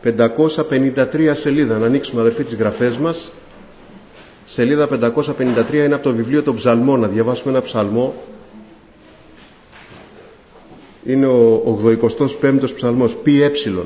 553 σελίδα. Να ανοίξουμε, αδερφοί, τις γραφές μας. Σελίδα 553 είναι από το βιβλίο των Ψαλμών. Να διαβάσουμε ένα ψαλμό. Είναι ο 85ος ψαλμός, πι έψιλον.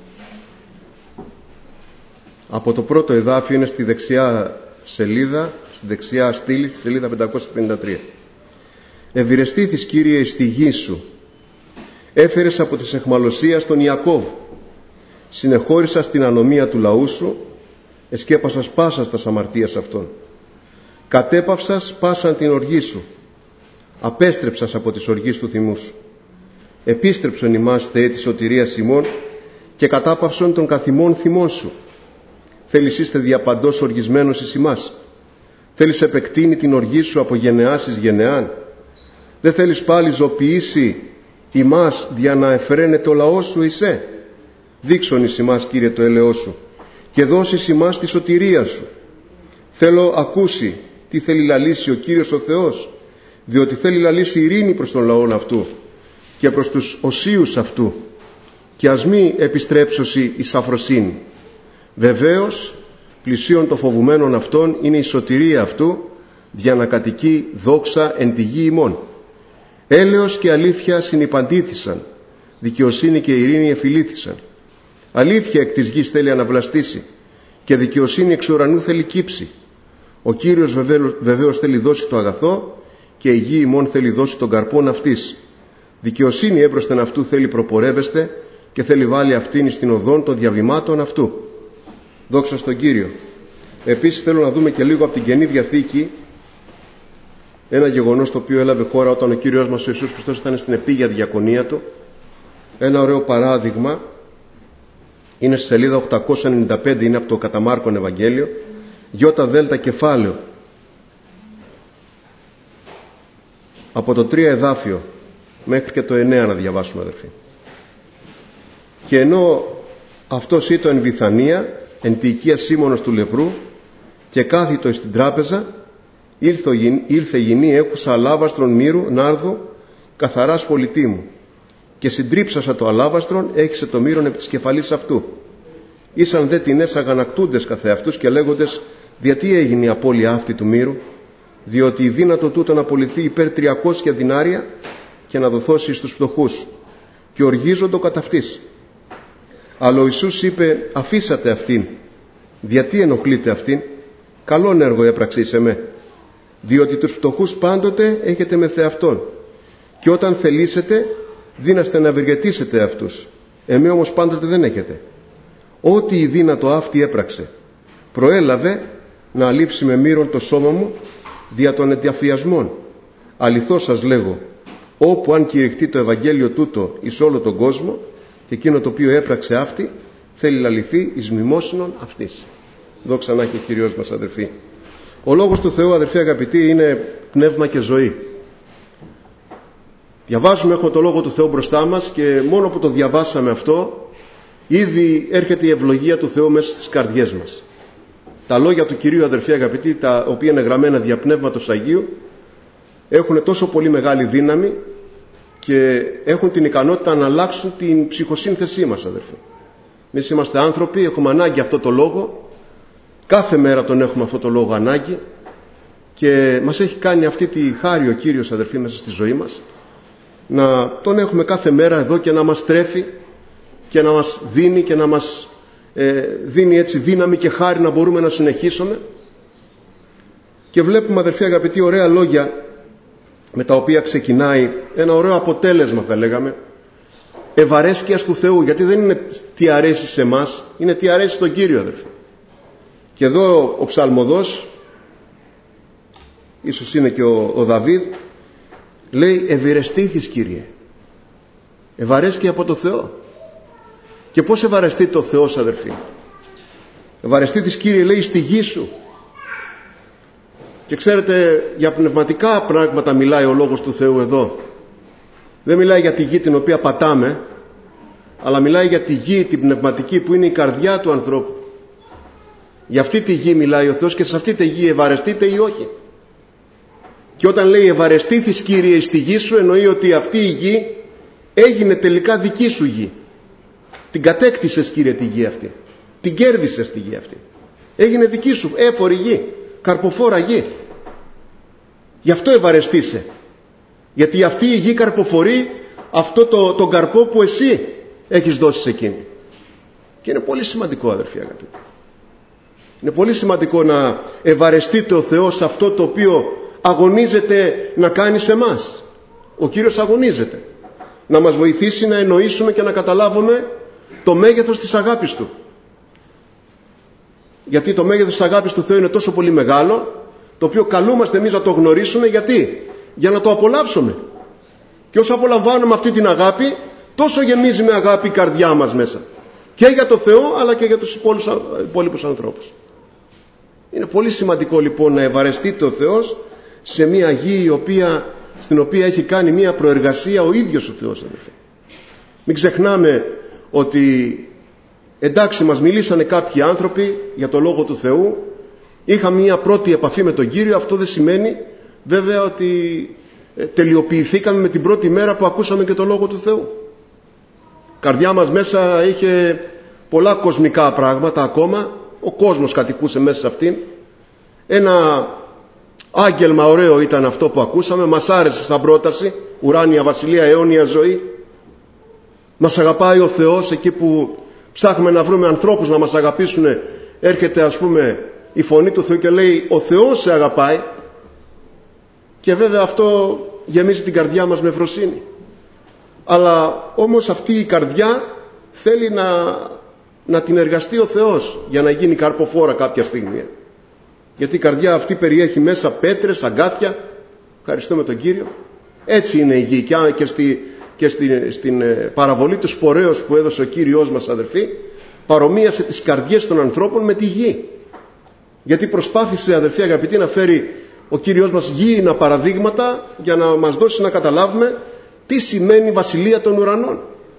Από το πρώτο εδάφιο, είναι στη δεξιά σελίδα, στη δεξιά στήλη, στη σελίδα 553. Ευηρεστήθης, Κύριε, εις τη γη σου, έφερες από της αιχμαλωσίας τον Ιακώβ, συνεχώρησας την ανομία του λαού σου, εσκέπασας πάσας τας αμαρτίας αυτών, κατέπαυσας πάσαν την οργή σου, απέστρεψας από τις οργής του θυμού σου. Επίστρεψον ημάς, Θεέ, της σωτηρίας ημών, και κατάπαυσον των καθημών θυμών σου. Θέλεις είστε διαπαντός οργισμένος εις ημάς. Θέλεις επεκτείνει την οργή σου από γενεάς εις γενεάν. Δεν θέλεις πάλι ζωοποιήσει ημάς δια να εφραίνεται ο λαός σου εισέ. Δείξον εις ημάς, Κύριε, το έλεος σου, και δώσεις ημάς τη σωτηρία σου. Θέλω ακούσει τι θέλει λαλήσει ο Κύριος ο Θεός, διότι θέλει λαλήσει ειρήνη προς τον λαόν αυτού και προς τους οσίους αυτού, και ας μη επιστρέψωση εις αφροσύνη. Βεβαίως πλησίον των φοβουμένων αυτών είναι η σωτηρία αυτού, για να κατοικεί δόξα εν τη γη ημών. Έλεος και αλήθεια συνυπαντήθησαν, δικαιοσύνη και ειρήνη εφιλήθησαν. Αλήθεια εκ της γης θέλει αναβλαστήσει, και δικαιοσύνη εξ ουρανού θέλει κύψει. Ο Κύριος βεβαίως θέλει δώσει το αγαθό, και η γη ημών θέλει δώσει τον καρπόν αυτής. Δικαιοσύνη έμπροσθεν αυτού θέλει προπορεύεστε, και θέλει βάλει αυτήν στην οδόν των διαβημάτων αυτού. Δόξα στον Κύριο. Επίσης θέλω να δούμε και λίγο από την Καινή Διαθήκη ένα γεγονός το οποίο έλαβε χώρα όταν ο Κύριος μας ο Ιησούς Χριστός ήταν στην επίγεια διακονία του. Ένα ωραίο παράδειγμα είναι στη σελίδα 895, είναι από το κατά Μάρκον Ευαγγέλιο, ΙΔ κεφάλαιο, από το 3 εδάφιο μέχρι και το 9 να διαβάσουμε, αδερφοί. Και ενώ αυτός ήταν εν Βιθανία, εν τη οικία Σίμωνος του λεπρού, και κάθιτο στην τράπεζα, ήλθε γυνή έχουσα αλάβαστρον μύρου νάρδου καθαράς πολιτήμου, και συντρίψασα το αλάβαστρον, έχισε το μύρον επί της κεφαλής αυτού. Ήσαν δε τινές αγανακτούντες καθεαυτούς και λέγοντες, διατί έγινε η απώλεια αυτή του μύρου, διότι η δύνατο τούτο να πωληθεί υπέρ 300 δινάρια και να δοθώσει στους φτωχούς, και οργίζοντο κατά αυτής. Αλλά ο Ιησούς είπε, αφήσατε αυτήν, διατί ενοχλείτε αυτήν, καλόν έργο έπραξε εις εμέ, διότι τους φτωχούς πάντοτε έχετε με θεαυτόν, και όταν θελήσετε δύναστε να ευεργετήσετε αυτούς, εμέ όμως πάντοτε δεν έχετε. Ό,τι η δύνατο αυτή έπραξε, προέλαβε να αλείψει με μύρον το σώμα μου δια των ενταφιασμών. Αληθώς σας λέγω, όπου αν κηρυχτεί το Ευαγγέλιο τούτο εις όλο τον κόσμο, και εκείνο το οποίο έπραξε αυτή θέλει λαληθεί εις μνημόσυνον αυτής. Δόξα να έχει ο Κύριος μας, αδερφοί. Ο Λόγος του Θεού, αδερφοί αγαπητοί, είναι πνεύμα και ζωή. Διαβάζουμε, έχουμε το Λόγο του Θεού μπροστά μας, και μόνο που το διαβάσαμε αυτό ήδη έρχεται η ευλογία του Θεού μέσα στις καρδιές μας. Τα λόγια του Κυρίου, αδερφοί αγαπητοί, τα οποία είναι γραμμένα δια Πνεύματος Αγίου, έχουν τόσο πολύ μεγάλη δύναμη και έχουν την ικανότητα να αλλάξουν την ψυχοσύνθεσή μας, αδερφοί. Εμείς είμαστε άνθρωποι, έχουμε ανάγκη αυτό το λόγο, κάθε μέρα τον έχουμε αυτό το λόγο ανάγκη, και μας έχει κάνει αυτή τη χάρη ο Κύριος, αδερφοί, μέσα στη ζωή μας, να τον έχουμε κάθε μέρα εδώ και να μας τρέφει και να μας δίνει και να μας δίνει έτσι δύναμη και χάρη να μπορούμε να συνεχίσουμε. Και βλέπουμε, αδερφοί αγαπητοί, ωραία λόγια με τα οποία ξεκινάει ένα ωραίο αποτέλεσμα, θα λέγαμε, ευαρέσκειας του Θεού, γιατί δεν είναι τι αρέσει σε εμάς, είναι τι αρέσει στον Κύριο, αδερφοί. Και εδώ ο ψαλμοδός, ίσως είναι και ο Δαβίδ, λέει ευηρεστήθης, Κύριε, ευαρέσκεια από το Θεό. Και πώς ευαρεστεί το Θεός, αδερφοί? Ευαρεστήθης, Κύριε, λέει, στη γη σου. Και ξέρετε, για πνευματικά πράγματα μιλάει ο Λόγος του Θεού εδώ. Δεν μιλάει για τη γη την οποία πατάμε, αλλά μιλάει για τη γη την πνευματική που είναι η καρδιά του ανθρώπου. Για αυτή τη γη μιλάει ο Θεός, και σε αυτή τη γη ευαρεστείτε ή όχι. Και όταν λέει ευαρεστήθης, Κύριε, στη γη σου, εννοεί ότι αυτή η γη έγινε τελικά δική σου γη. Την κατέκτησες, Κύριε, τη γη αυτή. Την κέρδισες τη γη αυτή. Έγινε δική σου, έφορη γη, καρποφόρα γη. Γι' αυτό ευαρεστείσαι. Γιατί αυτή η γη καρποφορεί αυτό τον καρπό που εσύ έχεις δώσει σε εκείνη. Και είναι πολύ σημαντικό, αδερφοί αγαπητοί. Είναι πολύ σημαντικό να ευαρεστείτε ο Θεός σε αυτό το οποίο αγωνίζεται να κάνει σε εμάς. Ο Κύριος αγωνίζεται να μας βοηθήσει να εννοήσουμε και να καταλάβουμε το μέγεθος της αγάπης Του. Γιατί το μέγεθος της αγάπης του Θεού είναι τόσο πολύ μεγάλο, το οποίο καλούμαστε εμείς να το γνωρίσουμε. Γιατί? Για να το απολαύσουμε. Και όσο απολαμβάνουμε αυτή την αγάπη, τόσο γεμίζει με αγάπη η καρδιά μας μέσα. Και για το Θεό, αλλά και για τους υπόλοιπους ανθρώπους. Είναι πολύ σημαντικό λοιπόν να ευαρεστείτε ο Θεός σε μια γη στην οποία έχει κάνει μια προεργασία ο ίδιος ο Θεός, αδελφοί. Μην ξεχνάμε ότι εντάξει, μας μιλήσανε κάποιοι άνθρωποι για το Λόγο του Θεού, είχαμε μια πρώτη επαφή με τον Κύριο. Αυτό δεν σημαίνει βέβαια ότι τελειοποιηθήκαμε με την πρώτη μέρα που ακούσαμε και το Λόγο του Θεού. Η καρδιά μας μέσα είχε πολλά κοσμικά πράγματα ακόμα. Ο κόσμος κατοικούσε μέσα σε αυτήν. Ένα άγγελμα ωραίο ήταν αυτό που ακούσαμε. Μας άρεσε σαν πρόταση. Ουράνια βασιλεία, αιώνια ζωή. Μας αγαπάει ο Θεός. Εκεί που ψάχνουμε να βρούμε ανθρώπους να μας αγαπήσουν, έρχεται ας πούμε η φωνή του Θεού και λέει ο Θεός σε αγαπάει. Και βέβαια αυτό γεμίζει την καρδιά μας με ευφροσύνη. Αλλά όμως αυτή η καρδιά θέλει να την εργαστεί ο Θεός για να γίνει καρποφόρα κάποια στιγμή. Γιατί η καρδιά αυτή περιέχει μέσα πέτρες, αγκάθια. Ευχαριστούμε τον Κύριο. Έτσι είναι η γη. Και στην παραβολή του σπορέως που έδωσε ο Κύριος μας, αδερφοί, παρομοίασε τις καρδιές των ανθρώπων με τη γη. Γιατί προσπάθησε, αδερφοί αγαπητοί, να φέρει ο Κύριος μας γήινα παραδείγματα για να μας δώσει να καταλάβουμε τι σημαίνει βασιλεία των ουρανών.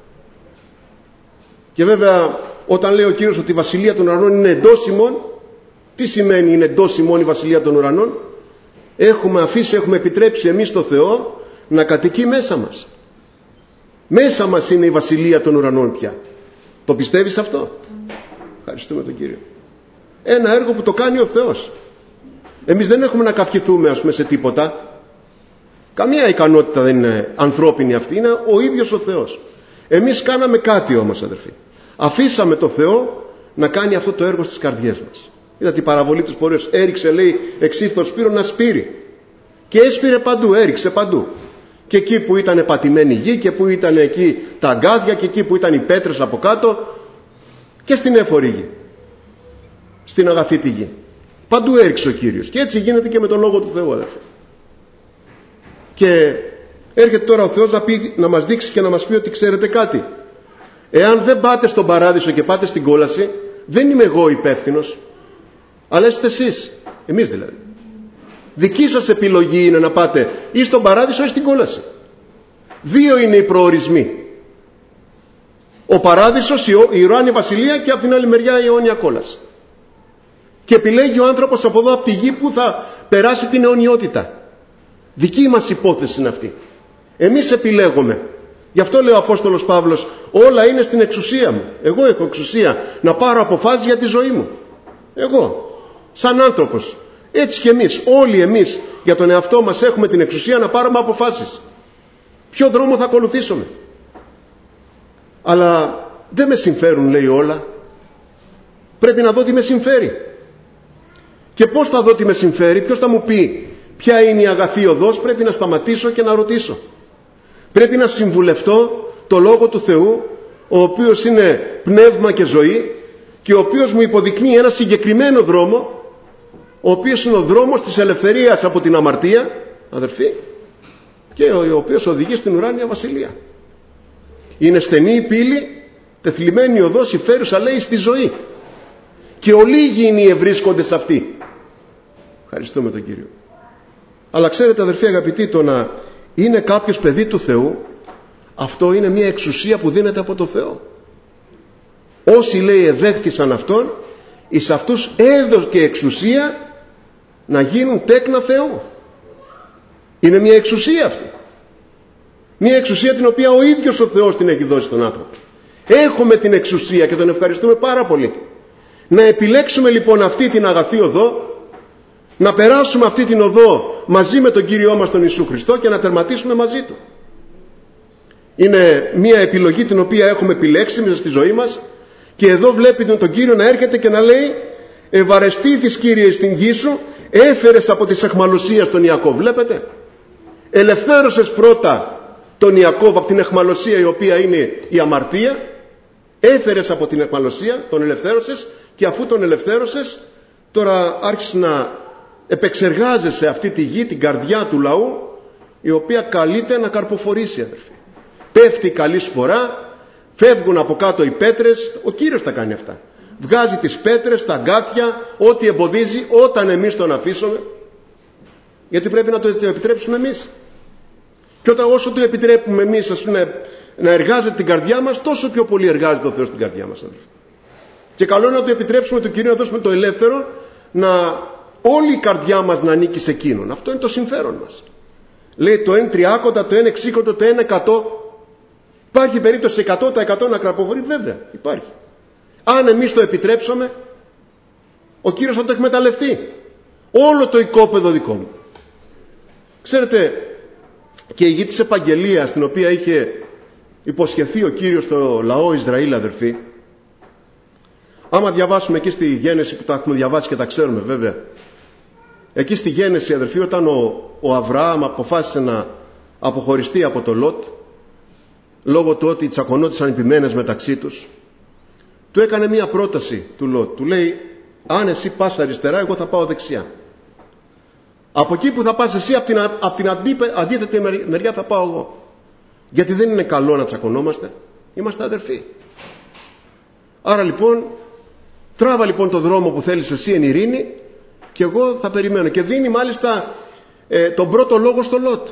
Και βέβαια όταν λέει ο Κύριος ότι η βασιλεία των ουρανών είναι εντός ημών, τι σημαίνει είναι εντός ημών η βασιλεία των ουρανών? Έχουμε επιτρέψει εμείς το Θεό να κατοικεί μέσα μας. Μέσα μας είναι η βασιλεία των ουρανών πια. Το πιστεύεις αυτό? Ευχαριστούμε τον Κύριο. Ένα έργο που το κάνει ο Θεός. Εμείς δεν έχουμε να καυχηθούμε ας πούμε σε τίποτα. Καμία ικανότητα δεν είναι ανθρώπινη αυτή. Είναι ο ίδιος ο Θεός. Εμείς κάναμε κάτι όμως, αδερφοί. Αφήσαμε το Θεό να κάνει αυτό το έργο στις καρδιές μας. Είδα την παραβολή του σπορέως. Έριξε, λέει, εξήφθο σπύρο να σπείρει. Και έσπηρε παντού, έριξε παντού. Και εκεί που ήταν πατημένη γη, και που ήταν εκεί τα αγκάδια, και εκεί που ήταν οι πέτρες από κάτω, και στην έφορη γη, στην αγαθή τη γη. Παντού έριξε ο Κύριος. Και έτσι γίνεται και με τον Λόγο του Θεού, αδερφοί. Και έρχεται τώρα ο Θεός να μας δείξει και να μας πει ότι ξέρετε κάτι. Εάν δεν πάτε στον παράδεισο και πάτε στην κόλαση, δεν είμαι εγώ υπεύθυνος, αλλά είστε εσείς. Εμείς δηλαδή. Δική σας επιλογή είναι να πάτε ή στον παράδεισο ή στην κόλαση. Δύο είναι οι προορισμοί. Ο παράδεισος, η ουράνια βασιλεία, και από την άλλη μεριά η αιώνια κόλαση. Και επιλέγει ο άνθρωπος από εδώ, από τη γη, που θα περάσει την αιωνιότητα. Δική μας υπόθεση είναι αυτή. Εμείς επιλέγουμε. Γι' αυτό λέει ο Απόστολος Παύλος, όλα είναι στην εξουσία μου. Εγώ έχω εξουσία να πάρω αποφάσεις για τη ζωή μου. Εγώ, σαν άνθρωπος. Έτσι και εμείς, όλοι εμείς για τον εαυτό μας έχουμε την εξουσία να πάρουμε αποφάσεις. Ποιο δρόμο θα ακολουθήσουμε? Αλλά δεν με συμφέρουν, λέει, όλα. Πρέπει να δω τι με συμφέρει. Και πώς θα δω τι με συμφέρει? Ποιος θα μου πει ποια είναι η αγαθή οδός? Πρέπει να σταματήσω και να ρωτήσω. Πρέπει να συμβουλευτώ το Λόγο του Θεού, ο οποίος είναι πνεύμα και ζωή, και ο οποίος μου υποδεικνύει ένα συγκεκριμένο δρόμο, ο οποίος είναι ο δρόμος της ελευθερίας από την αμαρτία, αδερφοί, και ο οποίος οδηγεί στην ουράνια βασιλεία. Είναι στενή η πύλη, τεθλιμμένη η οδός, η φέρουσα, λέει, στη ζωή, και ολίγοι είναι οι ευρίσκονται σε αυτή. Ευχαριστούμε τον Κύριο. Αλλά ξέρετε, αδερφοί αγαπητοί, το να είναι κάποιος παιδί του Θεού, αυτό είναι μια εξουσία που δίνεται από το Θεό. Όσοι, λέει, εδέχθησαν Αυτόν, εις αυτούς έδωκε εξουσία να γίνουν τέκνα Θεού. Είναι μια εξουσία αυτή. Μια εξουσία την οποία ο ίδιος ο Θεός την έχει δώσει στον άνθρωπο. Έχουμε την εξουσία και τον ευχαριστούμε πάρα πολύ. Να επιλέξουμε λοιπόν αυτή την αγαθή οδό, να περάσουμε αυτή την οδό μαζί με τον Κύριό μας τον Ιησού Χριστό και να τερματίσουμε μαζί Του. Είναι μια επιλογή την οποία έχουμε επιλέξει μέσα στη ζωή μας, και εδώ βλέπετε τον Κύριο να έρχεται και να λέει: ευαρεστήθης Κύριε στην γη σου, έφερες από της αιχμαλωσίας τον Ιακώβ. Βλέπετε, ελευθέρωσες πρώτα τον Ιακώβ από την αιχμαλωσία, η οποία είναι η αμαρτία. Έφερες από την αιχμαλωσία, τον ελευθέρωσες, και αφού τον ελευθέρωσες, τώρα άρχισες να επεξεργάζεσαι αυτή τη γη, την καρδιά του λαού, η οποία καλείται να καρποφορήσει, αδερφοί. Πέφτει καλή σπορά, φεύγουν από κάτω οι πέτρες. Ο Κύριος τα κάνει αυτά. Βγάζει τις πέτρες, τα αγκάθια, ό,τι εμποδίζει, όταν εμείς τον αφήσουμε, γιατί πρέπει να το επιτρέψουμε εμείς. Και όσο το επιτρέπουμε εμείς, ας πούμε, να εργάζεται την καρδιά μας, τόσο πιο πολύ εργάζεται ο Θεός την καρδιά μας, αδελφοί. Και καλό είναι να το επιτρέψουμε τον Κύριο, να δώσουμε το ελεύθερο, να όλη η καρδιά μας να ανήκει σε Εκείνον. Αυτό είναι το συμφέρον μας. Λέει το 1 τριάκοντα, το 1 εξήκοντο, το 1 εκατό. Υπάρχει περίπτωση 100% να καρποφορεί? Βέβαια υπάρχει. Αν εμείς το επιτρέψουμε, ο Κύριος θα το εκμεταλλευτεί. Όλο το οικόπεδο δικό μου. Ξέρετε, και η γη της επαγγελίας, την οποία είχε υποσχεθεί ο Κύριος στο λαό Ισραήλ, αδερφοί, άμα διαβάσουμε εκεί στη Γένεση, που τα έχουμε διαβάσει και τα ξέρουμε βέβαια, εκεί στη Γένεση, αδερφοί, όταν ο Αβραάμ αποφάσισε να αποχωριστεί από το Λότ, λόγω του ότι τσακωνόντουσαν οι ποιμένες μεταξύ τους, του έκανε μία πρόταση του Λότ. Του λέει: αν εσύ πας αριστερά, εγώ θα πάω δεξιά. Από εκεί που θα πας εσύ, από την αντίθετη μεριά θα πάω εγώ. Γιατί δεν είναι καλό να τσακωνόμαστε. Είμαστε αδερφοί. Άρα λοιπόν, τράβα λοιπόν το δρόμο που θέλεις εσύ εν ειρήνη, και εγώ θα περιμένω. Και δίνει μάλιστα τον πρώτο λόγο στο Λότ.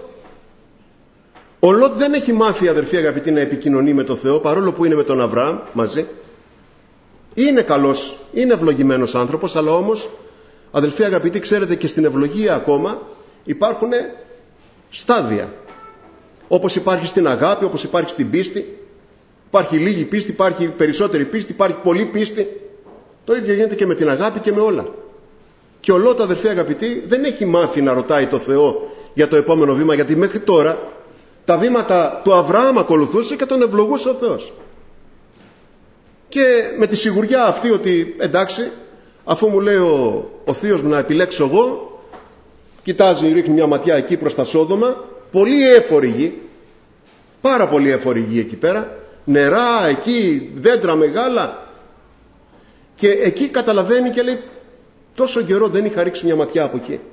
Ο Λότ δεν έχει μάθει, αδερφοί αγαπητοί, να επικοινωνεί με τον Θεό, παρόλο που είναι με τον Αβραάμ μαζί. Είναι καλός, είναι ευλογημένος άνθρωπος, αλλά όμως, αδελφοί αγαπητοί, ξέρετε, και στην ευλογία ακόμα υπάρχουν στάδια. Όπως υπάρχει στην αγάπη, όπως υπάρχει στην πίστη. Υπάρχει λίγη πίστη, υπάρχει περισσότερη πίστη, υπάρχει πολλή πίστη. Το ίδιο γίνεται και με την αγάπη και με όλα. Και ο Λότ, αδελφοί αγαπητοί, δεν έχει μάθει να ρωτάει το Θεό για το επόμενο βήμα, γιατί μέχρι τώρα τα βήματα του Αβραάμ ακολουθούσε και τον ευλογούσε ο Θεός. Και με τη σιγουριά αυτή ότι εντάξει, αφού μου λέει ο θείος μου να επιλέξω εγώ, κοιτάζει, ρίχνει μια ματιά εκεί προς τα Σόδομα, πολύ έφορη γη, πάρα πολύ έφορη γη εκεί πέρα, νερά εκεί, δέντρα μεγάλα, και εκεί καταλαβαίνει και λέει: τόσο καιρό δεν είχα ρίξει μια ματιά από εκεί,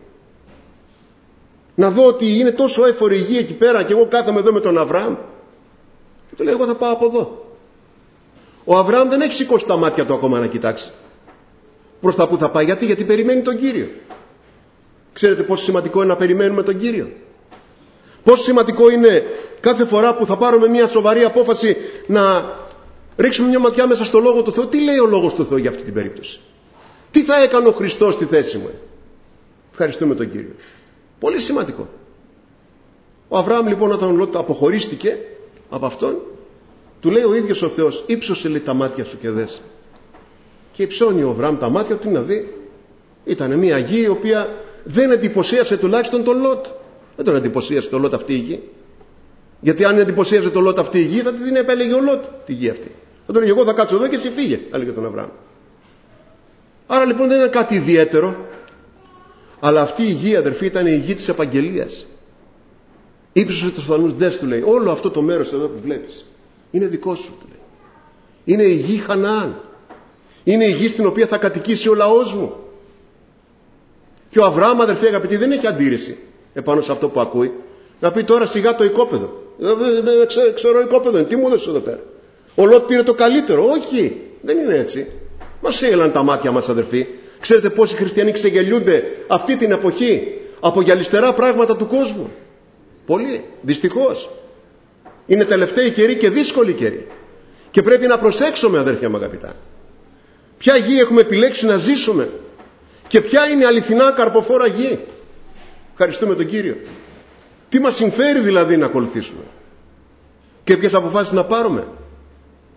να δω ότι είναι τόσο έφορη γη εκεί πέρα, και εγώ κάθομαι εδώ με τον Αβραάμ. Και του λέει: εγώ θα πάω από εδώ. Ο Αβραάμ δεν έχει σηκώσει τα μάτια του ακόμα να κοιτάξει προς τα που θα πάει. Γιατί περιμένει τον Κύριο. Ξέρετε πόσο σημαντικό είναι να περιμένουμε τον Κύριο? Πόσο σημαντικό είναι κάθε φορά που θα πάρουμε μια σοβαρή απόφαση να ρίξουμε μια ματιά μέσα στο Λόγο του Θεού? Τι λέει ο Λόγος του Θεού για αυτή την περίπτωση? Τι θα έκανε ο Χριστός στη θέση μου? Ευχαριστούμε τον Κύριο. Πολύ σημαντικό. Ο Αβραάμ λοιπόν, όταν ο Λότ αποχωρίστηκε από αυτόν, του λέει ο ίδιος ο Θεός: ύψωσε, λέει, τα μάτια σου και δες. Και υψώνει ο Αβραάμ τα μάτια του να δει. Ήταν μια γη η οποία δεν εντυπωσίασε τουλάχιστον τον Λότ. Δεν τον εντυπωσίασε τον Λότ αυτή η γη. Γιατί αν εντυπωσίασε τον Λότ αυτή η γη, θα την επέλεγε ο Λότ τη γη αυτή. Θα τον έλεγε: εγώ θα κάτσω εδώ και εσύ φύγε, έλεγε τον Αβραάμ. Άρα λοιπόν δεν είναι κάτι ιδιαίτερο, αλλά αυτή η γη, αδερφοί, ήταν η γη της επαγγελίας. Ήψωσε τους ουρανούς, δες, του λέει, όλο αυτό το μέρος εδώ που βλέπεις είναι δικό σου, του λέει. Είναι η γη Χαναάν. Είναι η γη στην οποία θα κατοικήσει ο λαός μου. Και ο Αβραάμ, αδερφοί αγαπητοί, δεν έχει αντίρρηση επάνω σε αυτό που ακούει. Να πει τώρα σιγά το οικόπεδο. Ξέρω οικόπεδο, τι μου έδωσε εδώ πέρα? Ο Λότ πήρε το καλύτερο. Όχι, δεν είναι έτσι. Μας έγελαν τα μάτια μας, αδερφοί. Ξέρετε πόσοι χριστιανοί ξεγελιούνται αυτή την εποχή από γυαλιστερά πράγματα του κόσμου? Πολλοί, δυστυχώς. Είναι τελευταίοι καιροί και δύσκολοι καιροί. Και πρέπει να προσέξουμε, αδέρφια μου αγαπητά. Ποια γη έχουμε επιλέξει να ζήσουμε και ποια είναι αληθινά καρποφόρα γη? Ευχαριστούμε τον Κύριο. Τι μας συμφέρει δηλαδή να ακολουθήσουμε και ποιες αποφάσεις να πάρουμε?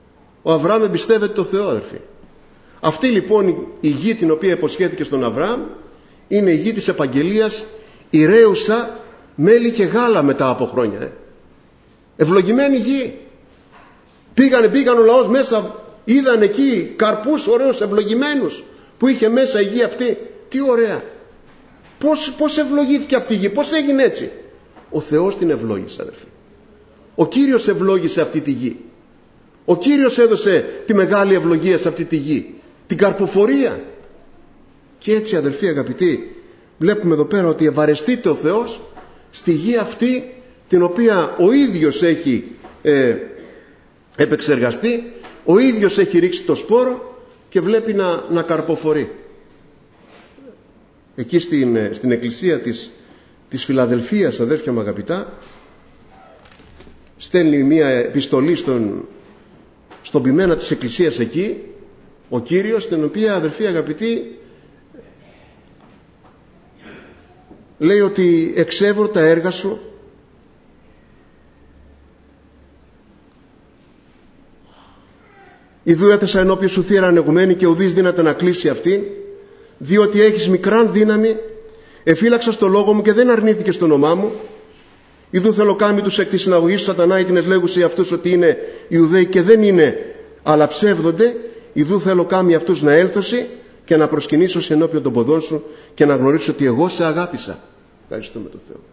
Ο Αβραάμ εμπιστεύεται το Θεό, αδερφοί. Αυτή λοιπόν η γη την οποία υποσχέθηκε στον Αβραάμ είναι η γη της επαγγελίας, ηρέουσα μέλι και γάλα μετά από χρόνια. Ευλογημένη γη. Πήγαν ο λαός μέσα, είδαν εκεί καρπούς ωραίους ευλογημένους που είχε μέσα η γη αυτή. Τι ωραία. Πώς ευλογήθηκε αυτή η γη, πώς έγινε έτσι? Ο Θεός την ευλόγησε, αδερφοί. Ο Κύριος ευλόγησε αυτή τη γη. Ο Κύριος έδωσε τη μεγάλη ευλογία σε αυτή τη γη, την καρποφορία. Και έτσι, αδερφοί αγαπητοί, βλέπουμε εδώ πέρα ότι ευαρεστείται ο Θεός στη γη αυτή την οποία ο ίδιος έχει επεξεργαστεί, ο ίδιος έχει ρίξει το σπόρο και βλέπει να καρποφορεί. Εκεί στην εκκλησία της Φιλαδελφίας, αδέρφια μου αγαπητά, στέλνει μια επιστολή στον ποιμένα της εκκλησίας εκεί ο Κύριος, την οποία, αδερφοί αγαπητοί, λέει ότι εξεύρω τα έργα σου ιδού έθεσα ενώπιον σου θύρα ανοιγμένη και ουδείς δύναται να κλείσει αυτή, διότι έχεις μικράν δύναμη, εφύλαξας το λόγο μου και δεν αρνήθηκες το όνομά μου. Ιδού θέλω κάμει τους εκ της συναγωγής του σατανά ή την ευλέγουσε αυτούς ότι είναι Ιουδαίοι και δεν είναι, αλλά ψεύδονται. Ιδού θέλω κάμει αυτούς να έλθωση και να προσκυνήσω ενώπιον των ποδών σου και να γνωρίσω ότι εγώ σε αγάπησα. Ευχαριστούμε τον Θεό.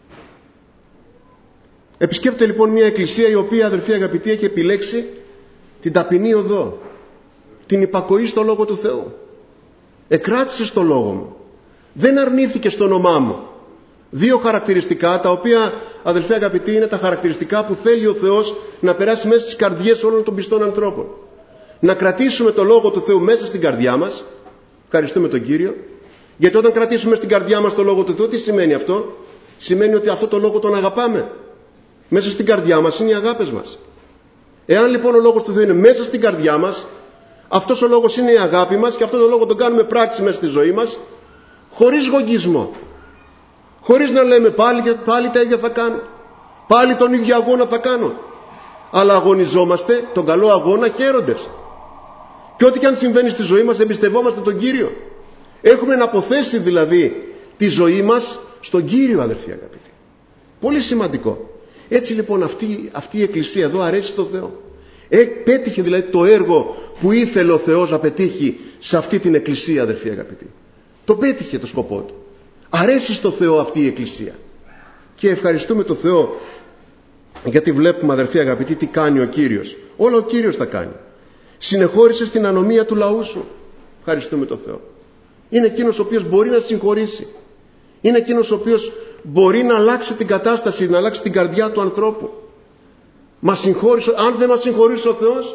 Επισκέπτε λοιπόν μια εκκλησία η οποία, αδερφοί αγαπητοί, έχει επιλέξει την ταπεινή οδό, την υπακοή στο Λόγο του Θεού. Εκράτησε στο Λόγο μου, δεν αρνήθηκε στο όνομά μου. Δύο χαρακτηριστικά τα οποία, αδελφοί αγαπητοί, είναι τα χαρακτηριστικά που θέλει ο Θεός να περάσει μέσα στις καρδιές όλων των πιστών ανθρώπων. Να κρατήσουμε το Λόγο του Θεού μέσα στην καρδιά μας. Ευχαριστούμε τον Κύριο. Γιατί όταν κρατήσουμε στην καρδιά μας το Λόγο του Θεού, τι σημαίνει αυτό? Σημαίνει ότι αυτό το Λόγο τον αγαπάμε. Μέσα στην καρδιά μας είναι οι αγάπες μας. Εάν λοιπόν ο Λόγος του Θεού είναι μέσα στην καρδιά μας, αυτός ο Λόγος είναι η αγάπη μας και αυτόν τον Λόγο τον κάνουμε πράξη μέσα στη ζωή μας, χωρίς γογγισμό. Χωρίς να λέμε πάλι τα ίδια θα κάνω, πάλι τον ίδιο αγώνα θα κάνω. Αλλά αγωνιζόμαστε τον καλό αγώνα χαίροντες. Και ό,τι και αν συμβαίνει στη ζωή μας, εμπιστευόμαστε τον Κύριο. Έχουμε να αποθέσει δηλαδή τη ζωή μας στον Κύριο, αδερφοί αγαπητοί. Πολύ σημαντικό. Έτσι λοιπόν αυτή η εκκλησία εδώ αρέσει στο Θεό. Πέτυχε δηλαδή το έργο που ήθελε ο Θεός να πετύχει σε αυτή την εκκλησία, αδερφοί αγαπητοί. Το πέτυχε το σκοπό του. Αρέσει στο Θεό αυτή η εκκλησία. Και ευχαριστούμε τον Θεό, γιατί βλέπουμε, αδερφοί αγαπητοί, τι κάνει ο Κύριος. Όλα ο Κύριος τα κάνει. Συνεχώρησε στην ανομία του λαού σου. Ευχαριστούμε τον Θεό. Είναι εκείνος ο οποίος μπορεί να συγχωρήσει. Είναι εκείνος ο οποίος μπορεί να αλλάξει την κατάσταση, να αλλάξει την καρδιά του ανθρώπου. Μας συγχώρησε. Αν δεν μας συγχωρούσε ο Θεός,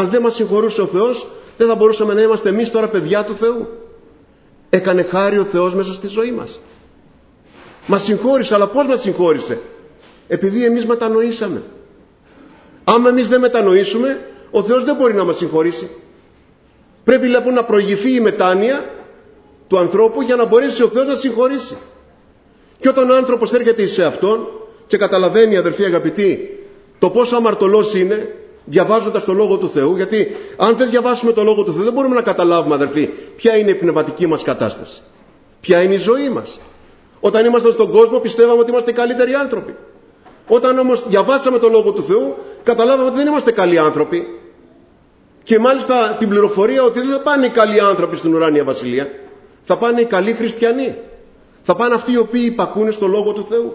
δεν θα μπορούσαμε να είμαστε εμείς τώρα παιδιά του Θεού. Έκανε χάρη ο Θεός μέσα στη ζωή μας. Μας συγχώρησε, αλλά πώς μας συγχώρησε? Επειδή εμείς μετανοήσαμε. Άμα εμείς δεν μετανοήσουμε, ο Θεός δεν μπορεί να μας συγχωρήσει. Πρέπει λοιπόν να προηγηθεί η μετάνοια του ανθρώπου για να μπορέσει ο Θεός να συγχωρήσει. Και όταν ο άνθρωπος έρχεται σε Αυτόν και καταλαβαίνει, αδερφοί αγαπητοί, το πόσο αμαρτωλός είναι, διαβάζοντας το Λόγο του Θεού, γιατί αν δεν διαβάσουμε το Λόγο του Θεού δεν μπορούμε να καταλάβουμε, αδερφοί, ποια είναι η πνευματική μας κατάσταση, ποια είναι η ζωή μας. Όταν ήμασταν στον κόσμο πιστεύαμε ότι είμαστε οι καλύτεροι άνθρωποι. Όταν όμως διαβάσαμε το Λόγο του Θεού, καταλάβαμε ότι δεν είμαστε καλοί άνθρωποι. Και μάλιστα την πληροφορία ότι δεν θα πάνε οι καλοί άνθρωποι στην ουράνια βασιλεία, θα πάνε οι καλοί χριστιανοί. Θα πάνε αυτοί οι οποίοι υπακούνε στο Λόγο του Θεού.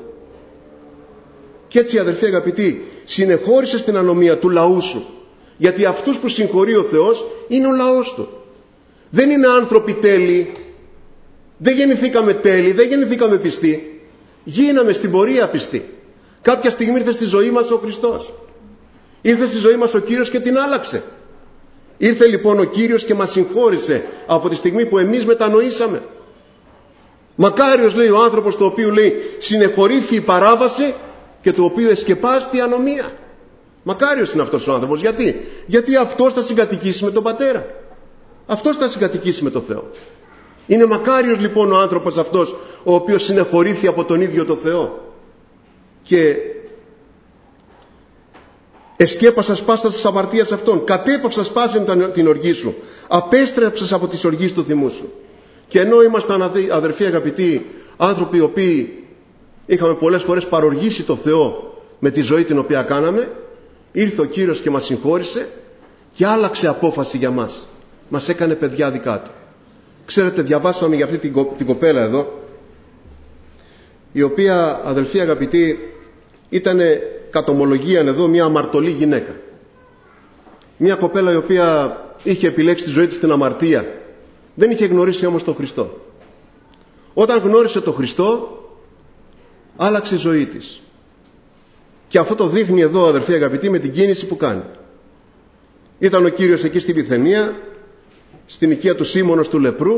Και έτσι, αδερφοί αγαπητοί, συνεχώρησε στην ανομία του λαού σου. Γιατί αυτούς που συγχωρεί ο Θεός είναι ο λαός του. Δεν είναι άνθρωποι τέλειοι. Δεν γεννηθήκαμε τέλειοι, δεν γεννηθήκαμε πιστοί. Γίναμε στην πορεία πιστοί. Κάποια στιγμή ήρθε στη ζωή μας ο Χριστός. Ήρθε στη ζωή μας ο Κύριος και την άλλαξε. Ήρθε λοιπόν ο Κύριος και μας συγχώρησε από τη στιγμή που εμείς μετανοήσαμε. Μακάριος, λέει, ο άνθρωπος του οποίου, λέει, συνεχωρήθη η παράβαση και του οποίου εσκεπάστη η ανομία. Μακάριος είναι αυτός ο άνθρωπος. Γιατί αυτός θα συγκατοικήσει με τον Πατέρα. Αυτός θα συγκατοικήσει με τον Θεό. Είναι μακάριος λοιπόν ο άνθρωπος αυτός ο οποίος συνεχωρήθη από τον ίδιο τον Θεό. Και Εσκέπασας πάσα της αμαρτίας αυτών, κατέπαυσας πάσιν την οργή σου, απέστρεψες από τις οργείς του θυμού σου. Και ενώ ήμασταν, αδερφοί αγαπητοί, άνθρωποι οι οποίοι είχαμε πολλές φορές παροργήσει το Θεό με τη ζωή την οποία κάναμε, ήρθε ο Κύριος και μας συγχώρησε και άλλαξε απόφαση για μας. Μας έκανε παιδιά δικά του. Ξέρετε, διαβάσαμε για αυτή την κοπέλα εδώ, η οποία, αδελφοί αγαπητοί, ήταν κατ' ομολογίαν εδώ μια αμαρτωλή γυναίκα. Μια κοπέλα η οποία είχε επιλέξει τη ζωή της στην αμαρτία, δεν είχε γνωρίσει όμως τον Χριστό. Όταν γνώρισε τον Χριστό, άλλαξε η ζωή της. Και αυτό το δείχνει εδώ, αδελφοί αγαπητοί, με την κίνηση που κάνει. Ήταν ο Κύριος εκεί στη Βηθενία, στην οικία του Σίμωνος του λεπρού,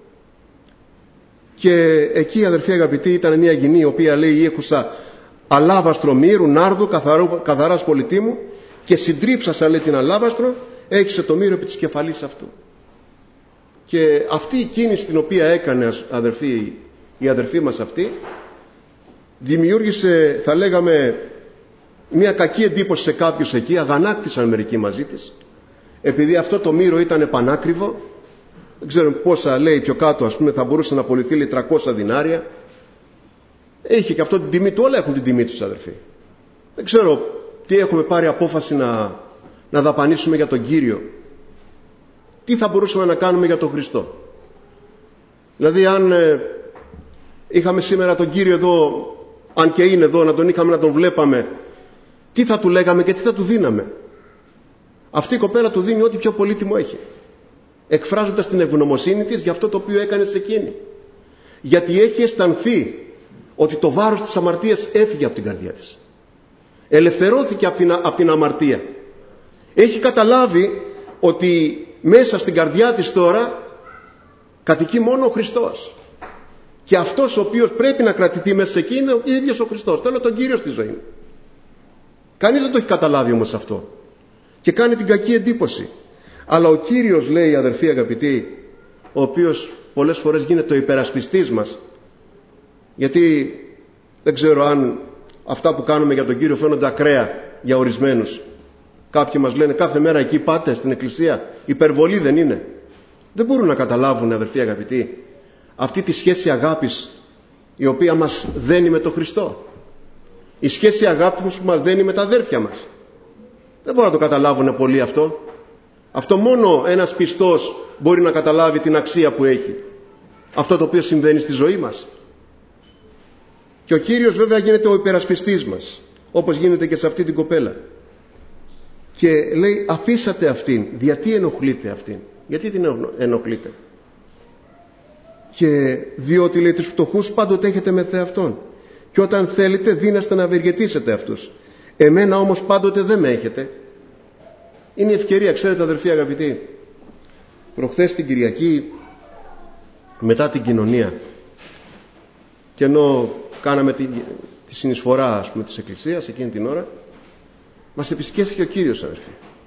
και εκεί, αδελφοί αγαπητοί, ήταν μια γυνή η οποία λέει: «Έχουσα αλάβαστρο μύρου, νάρδου, καθαράς πολυτίμου, και συντρίψασα», λέει, «την αλάβαστρο, έχισε το μύρο επί της κεφαλής αυτού». Και αυτή η κίνηση την οποία έκανε, αδελφοί, η αδελφή μας αυτή, δημιούργησε, θα λέγαμε, μια κακή εντύπωση σε κάποιους εκεί. Αγανάκτησαν μερικοί μαζί της, επειδή αυτό το μύρο ήταν πανάκριβο. Δεν ξέρω πόσα, λέει, πιο κάτω, ας πούμε, θα μπορούσε να πωληθεί, λέει, 300 δινάρια. Είχε και αυτό την τιμή του. Όλα έχουν την τιμή τους, αδελφοί. Δεν ξέρω τι έχουμε πάρει απόφαση να δαπανίσουμε για τον Κύριο. Τι θα μπορούσαμε να κάνουμε για τον Χριστό. Δηλαδή, αν είχαμε σήμερα τον Κύριο εδώ, αν και είναι εδώ, να τον είχαμε, να τον βλέπαμε, τι θα του λέγαμε και τι θα του δίναμε. Αυτή η κοπέλα του δίνει ό,τι πιο πολύτιμο έχει, εκφράζοντας την ευγνωμοσύνη της για αυτό το οποίο έκανε σε εκείνη. Γιατί έχει αισθανθεί ότι το βάρος της αμαρτίας έφυγε από την καρδιά της. Ελευθερώθηκε από την αμαρτία. Έχει καταλάβει ότι μέσα στην καρδιά της τώρα κατοικεί μόνο ο Χριστός. Και αυτός ο οποίος πρέπει να κρατηθεί μέσα σε εκεί είναι ο ίδιος ο Χριστός. Θέλω τον Κύριο στη ζωή μου. Κανείς δεν το έχει καταλάβει όμως αυτό. Και κάνει την κακή εντύπωση. Αλλά ο Κύριος, λέει, αδελφοί αγαπητοί, ο οποίος πολλές φορές γίνεται ο υπερασπιστής μας, γιατί δεν ξέρω αν αυτά που κάνουμε για τον Κύριο φαίνονται ακραία για ορισμένους. Κάποιοι μας λένε: κάθε μέρα εκεί πάτε στην εκκλησία. Υπερβολή δεν είναι? Δεν μπορούν να καταλάβουν, αδελφοί αγαπητοί, αυτή τη σχέση αγάπης η οποία μας δένει με τον Χριστό. Η σχέση αγάπης που μας δένει με τα αδέρφια μας. Δεν μπορούν να το καταλάβουν πολύ αυτό. Αυτό μόνο ένας πιστός μπορεί να καταλάβει την αξία που έχει αυτό το οποίο συμβαίνει στη ζωή μας. Και ο Κύριος βέβαια γίνεται ο υπερασπιστής μας, όπως γίνεται και σε αυτή την κοπέλα. Και λέει: αφήσατε αυτήν. Γιατί ενοχλείτε αυτήν? Γιατί την ενοχλείτε? Και διότι, λέει, τους φτωχούς πάντοτε έχετε με αυτόν, και όταν θέλετε δύναστε να ευεργετήσετε αυτούς. Εμένα όμως πάντοτε δεν με έχετε. Είναι η ευκαιρία, ξέρετε, αδερφοί αγαπητοί, προχθές την Κυριακή μετά την κοινωνία, και ενώ κάναμε τη συνεισφορά, ας πούμε, της Εκκλησίας εκείνη την ώρα, μας επισκέφθηκε ο Κύριος, αδερφοί.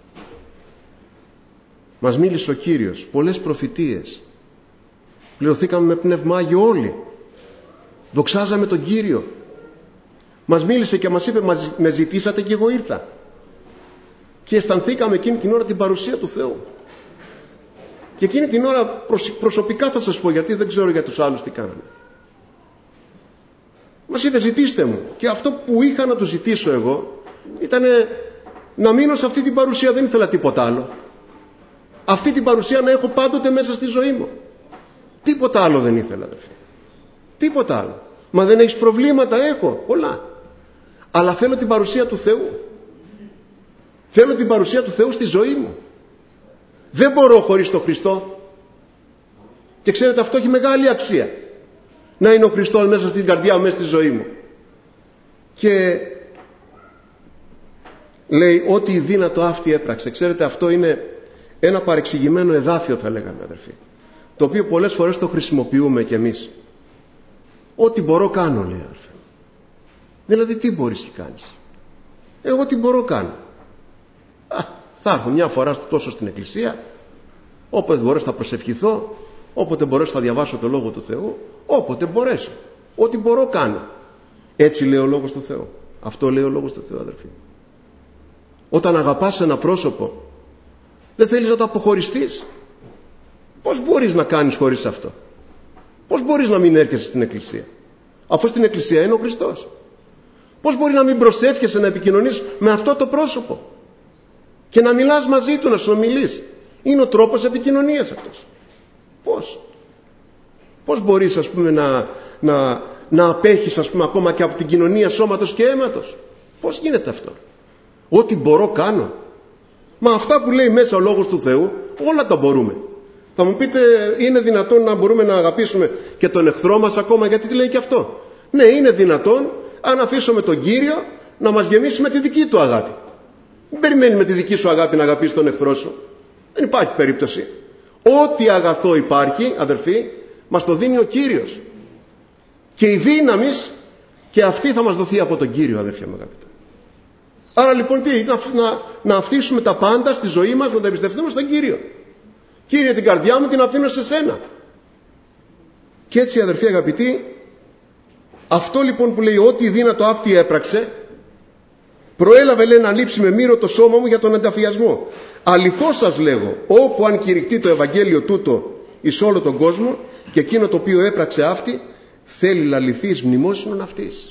Μας μίλησε ο Κύριος, πολλές προφητείες, πληρωθήκαμε με Πνεύμα Άγιο όλοι, δοξάζαμε τον Κύριο. Μας μίλησε και μας είπε: με ζητήσατε και εγώ ήρθα. Και αισθανθήκαμε εκείνη την ώρα την παρουσία του Θεού. Και εκείνη την ώρα προσωπικά θα σας πω, γιατί δεν ξέρω για τους άλλους τι κάναμε. Μας είπε: ζητήστε μου. Και αυτό που είχα να του ζητήσω εγώ ήταν να μείνω σε αυτή την παρουσία. Δεν ήθελα τίποτα άλλο. Αυτή την παρουσία να έχω πάντοτε μέσα στη ζωή μου. Τίποτα άλλο δεν ήθελα, αδερφοί. Τίποτα άλλο. Μα δεν έχεις προβλήματα? Έχω πολλά. Αλλά θέλω την παρουσία του Θεού. Θέλω την παρουσία του Θεού στη ζωή μου. Δεν μπορώ χωρίς τον Χριστό. Και ξέρετε, αυτό έχει μεγάλη αξία. Να είναι ο Χριστός μέσα στην καρδιά μου, μέσα στη ζωή μου. Και λέει: ό,τι δύνατο αυτή έπραξε. Ξέρετε, αυτό είναι ένα παρεξηγημένο εδάφιο, θα λέγαμε, αδερφοί, το οποίο πολλές φορές το χρησιμοποιούμε κι εμείς. Ό,τι μπορώ κάνω, λέει, αδερφέ. Δηλαδή, τι μπορείς και κάνεις? Εγώ τι μπορώ κάνω? Θα έρθω μια φορά τόσο στην εκκλησία, όποτε μπορέσω θα προσευχηθώ, όποτε μπορέσω θα διαβάσω το Λόγο του Θεού, όποτε μπορέσω. Ό,τι μπορώ κάνω. Έτσι λέει ο Λόγος του Θεού. Αυτό λέει ο Λόγος του Θεού, αδερφοί. Όταν αγαπάς ένα πρόσωπο, δεν θέλεις να το αποχωριστείς. Πώς μπορείς να κάνεις χωρίς αυτό? Πώς μπορείς να μην έρχεσαι στην Εκκλησία, αφού στην Εκκλησία είναι ο Χριστός? Πώς μπορεί να μην προσεύχεσαι να επικοινωνείς με αυτό το πρόσωπο και να μιλάς μαζί του, να συνομιλείς? Είναι ο τρόπος επικοινωνίας αυτός. Πώς μπορείς, ας πούμε, να απέχεις, ας πούμε, ακόμα και από την κοινωνία σώματος και αίματος? Πώς γίνεται αυτό? Ό,τι μπορώ κάνω. Μα αυτά που λέει μέσα ο Λόγος του Θεού, όλα τα μπορούμε. Θα μου πείτε, είναι δυνατόν να μπορούμε να αγαπήσουμε και τον εχθρό μας ακόμα? Γιατί τι λέει και αυτό? Ναι, είναι δυνατόν, αν αφήσουμε τον Κύριο να μας γεμίσει με τη δική του αγάπη. Μην περιμένει με τη δική σου αγάπη να αγαπήσεις τον εχθρό σου. Δεν υπάρχει περίπτωση. Ό,τι αγαθό υπάρχει, αδερφοί, μας το δίνει ο Κύριος. Και η δύναμη και αυτή θα μας δοθεί από τον Κύριο, αδερφιά μου αγαπητά. Άρα λοιπόν να αφήσουμε τα πάντα στη ζωή μας, να τα εμπιστευτούμε στον Κύριο. Κύριε, την καρδιά μου την αφήνω σε σένα. Και έτσι, αδερφοί αγαπητοί, αυτό λοιπόν που λέει ό,τι δύνατο αυτή έπραξε, προέλαβε, λέει, να λείψει με μύρο το σώμα μου για τον ανταφιασμό. Αληθώς σας λέγω, όπου αν κηρυχτεί το Ευαγγέλιο τούτο εις όλο τον κόσμο, και εκείνο το οποίο έπραξε αυτή θέλει λαληθείς μνημόσυνον αυτής.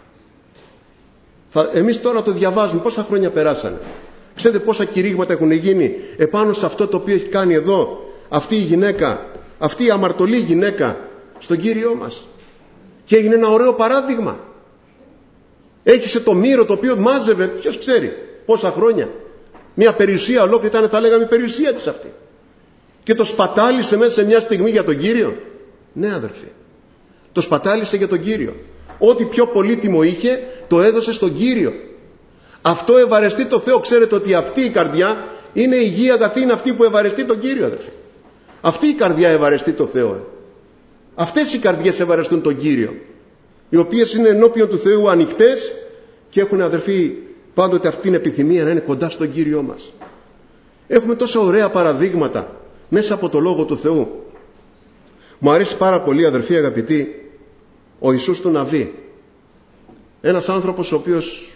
Εμείς τώρα το διαβάζουμε, πόσα χρόνια περάσανε. Ξέρετε πόσα κηρύγματα έχουν γίνει επάνω σε αυτό το οποίο έχει κάνει εδώ αυτή η γυναίκα, αυτή η αμαρτωλή γυναίκα στον Κύριό μας. Και έγινε ένα ωραίο παράδειγμα. Έχισε το μύρο το οποίο μάζευε, ποιος ξέρει πόσα χρόνια. Μια περιουσία ολόκληρη ήταν, θα λέγαμε, η περιουσία της αυτή. Και το σπατάλησε μέσα σε μια στιγμή για τον Κύριο. Ναι, αδερφοί, το σπατάλησε για τον Κύριο. Ό,τι πιο πολύτιμο είχε το έδωσε στον Κύριο. Αυτό ευαρεστεί το Θεό. Ξέρετε ότι αυτή η καρδιά είναι η υγεία αγαθή, είναι αυτή που ευαρεστεί τον Κύριο, αδερφοί. Αυτή η καρδιά ευαρεστεί το Θεό. Αυτές οι καρδιές ευαρεστούν τον Κύριο, οι οποίες είναι ενώπιον του Θεού ανοιχτές και έχουν, αδερφοί, πάντοτε αυτή την επιθυμία να είναι κοντά στον Κύριό μας. Έχουμε τόσα ωραία παραδείγματα μέσα από το Λόγο του Θεού. Μου αρέσει πάρα πολύ, αδερφοί αγαπητοί, ο Ιησούς του Ναβί. Ένας άνθρωπος ο οποίος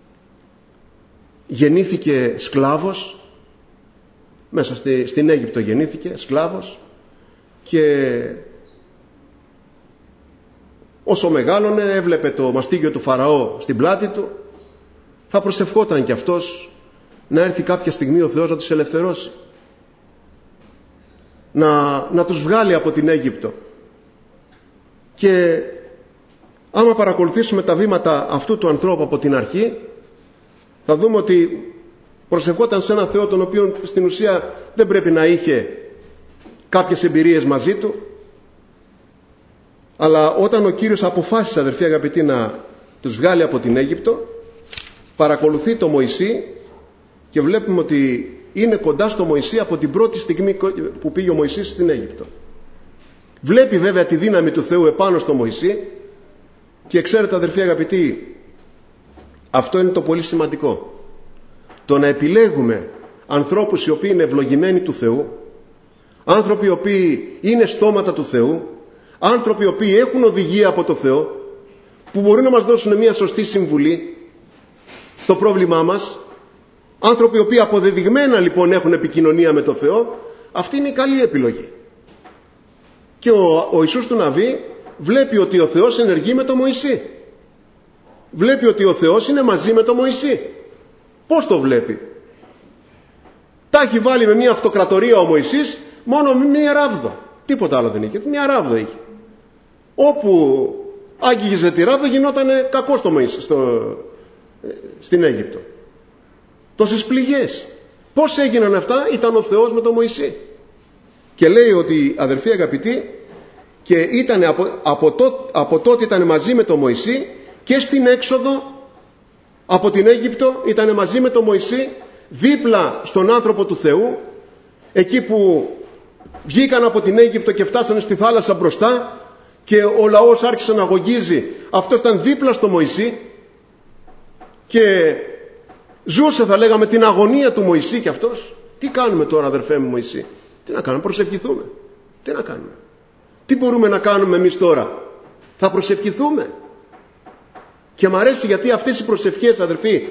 γεννήθηκε σκλάβος, μέσα στην Αίγυπτο γεννήθηκε σκλάβος, και όσο μεγάλωνε έβλεπε το μαστίγιο του Φαραώ στην πλάτη του, θα προσευχόταν κι αυτός να έρθει κάποια στιγμή ο Θεός να τους ελευθερώσει, να τους βγάλει από την Αίγυπτο. Και άμα παρακολουθήσουμε τα βήματα αυτού του ανθρώπου από την αρχή, θα δούμε ότι προσευχόταν σε έναν Θεό τον οποίο στην ουσία δεν πρέπει να είχε κάποιες εμπειρίες μαζί του. Αλλά όταν ο Κύριος αποφάσισε, αδερφοί αγαπητοί, να τους βγάλει από την Αίγυπτο, παρακολουθεί το Μωυσή και βλέπουμε ότι είναι κοντά στο Μωυσή από την πρώτη στιγμή που πήγε ο Μωυσής στην Αίγυπτο. Βλέπει βέβαια τη δύναμη του Θεού επάνω στο Μωυσή, και ξέρετε, αδερφοί αγαπητοί, αυτό είναι το πολύ σημαντικό. Το να επιλέγουμε ανθρώπους οι οποίοι είναι ευλογημένοι του Θεού, άνθρωποι οι οποίοι είναι στόματα του Θεού, άνθρωποι οι οποίοι έχουν οδηγία από το Θεό, που μπορούν να μας δώσουν μια σωστή συμβουλή στο πρόβλημά μας, άνθρωποι οι οποίοι αποδεδειγμένα λοιπόν έχουν επικοινωνία με το Θεό, αυτή είναι η καλή επιλογή. Και ο Ιησούς του Ναβί βλέπει ότι ο Θεός ενεργεί με το Μωυσή. Βλέπει ότι ο Θεός είναι μαζί με το Μωυσή. Πώς το βλέπει? Τα έχει βάλει με μια αυτοκρατορία ο Μωυσής μόνο με μια ράβδο. Τίποτα άλλο δεν είχε. Μια ράβδο είχε. Όπου άγγιζε τη ράβδο γινόταν κακό στο Μωυσή, στην Αίγυπτο. Τόσες πληγές. Πώς έγιναν αυτά? Ήταν ο Θεός με το Μωυσή. Και λέει ότι, αδερφοί αγαπητοί, και ήταν από τότε ήταν μαζί με το Μωυσή, και στην έξοδο από την Αίγυπτο ήταν μαζί με το Μωυσή, δίπλα στον άνθρωπο του Θεού, εκεί που βγήκαν από την Αίγυπτο και φτάσανε στη θάλασσα μπροστά και ο λαός άρχισε να αγωγίζει. Αυτό ήταν δίπλα στο Μωυσή και ζούσε, θα λέγαμε, την αγωνία του Μωυσή. Και αυτός, τι κάνουμε τώρα, αδερφέ μου Μωυσή? Τι να κάνουμε? Προσευχηθούμε. Τι να κάνουμε? Τι μπορούμε να κάνουμε εμείς τώρα? Θα προσευχηθούμε. Και μ' αρέσει γιατί αυτές οι προσευχές, αδερφοί,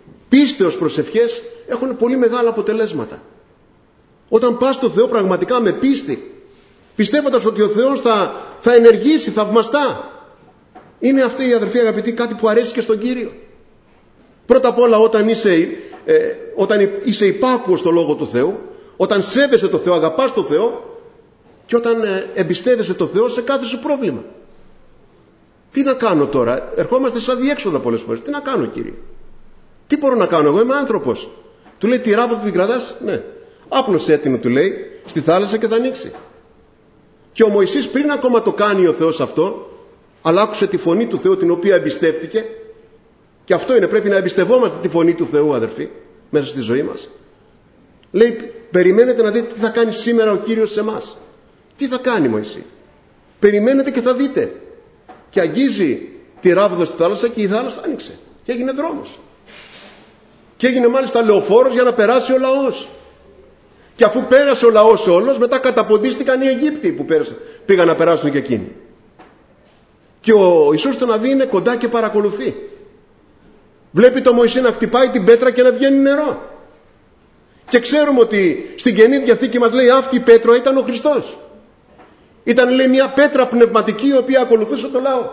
πίστεως προσευχές έχουν πολύ μεγάλα αποτελέσματα. Όταν πας στο Θεό πραγματικά με πίστη, πιστεύοντας ότι ο Θεός θα ενεργήσει θαυμαστά, είναι αυτή, αδερφοί αγαπητοί, κάτι που αρέσει και στον Κύριο. Πρώτα απ' όλα όταν είσαι υπάκουος στο Λόγο του Θεού, όταν σέβεσαι το Θεό, αγαπάς το Θεό και όταν εμπιστεύεσαι το Θεό σε κάθε σου πρόβλημα. Τι να κάνω τώρα, ερχόμαστε σαν διέξοδα πολλές φορές. Τι να κάνω, Κύριε? Τι μπορώ να κάνω, εγώ είμαι άνθρωπος. Του λέει, τη ράβδο του την κρατάς? Ναι. Άπλωσέ την, του λέει, στη θάλασσα και θα ανοίξει. Και ο Μωυσής, πριν ακόμα το κάνει ο Θεός αυτό, αλλά άκουσε τη φωνή του Θεού την οποία εμπιστεύτηκε. Και αυτό είναι, πρέπει να εμπιστευόμαστε τη φωνή του Θεού, αδερφοί, μέσα στη ζωή μας. Λέει, περιμένετε να δείτε τι θα κάνει σήμερα ο Κύριος σε εμάς. Τι θα κάνει, Μωυσή? Περιμένετε και θα δείτε. Και αγγίζει τη ράβδο στη θάλασσα και η θάλασσα άνοιξε και έγινε δρόμος. Και έγινε μάλιστα λεωφόρος για να περάσει ο λαός. Και αφού πέρασε ο λαός όλος, μετά καταποντίστηκαν οι Αιγύπτιοι που πήγαν να περάσουν και εκείνοι. Και ο Ιησούς τον Ναβί είναι κοντά και παρακολουθεί. Βλέπει το Μωυσή να χτυπάει την πέτρα και να βγαίνει νερό. Και ξέρουμε ότι στην Καινή Διαθήκη μας λέει αυτή η πέτρα ήταν ο Χριστός. Ήταν, λέει, μια πέτρα πνευματική η οποία ακολουθούσε το λαό.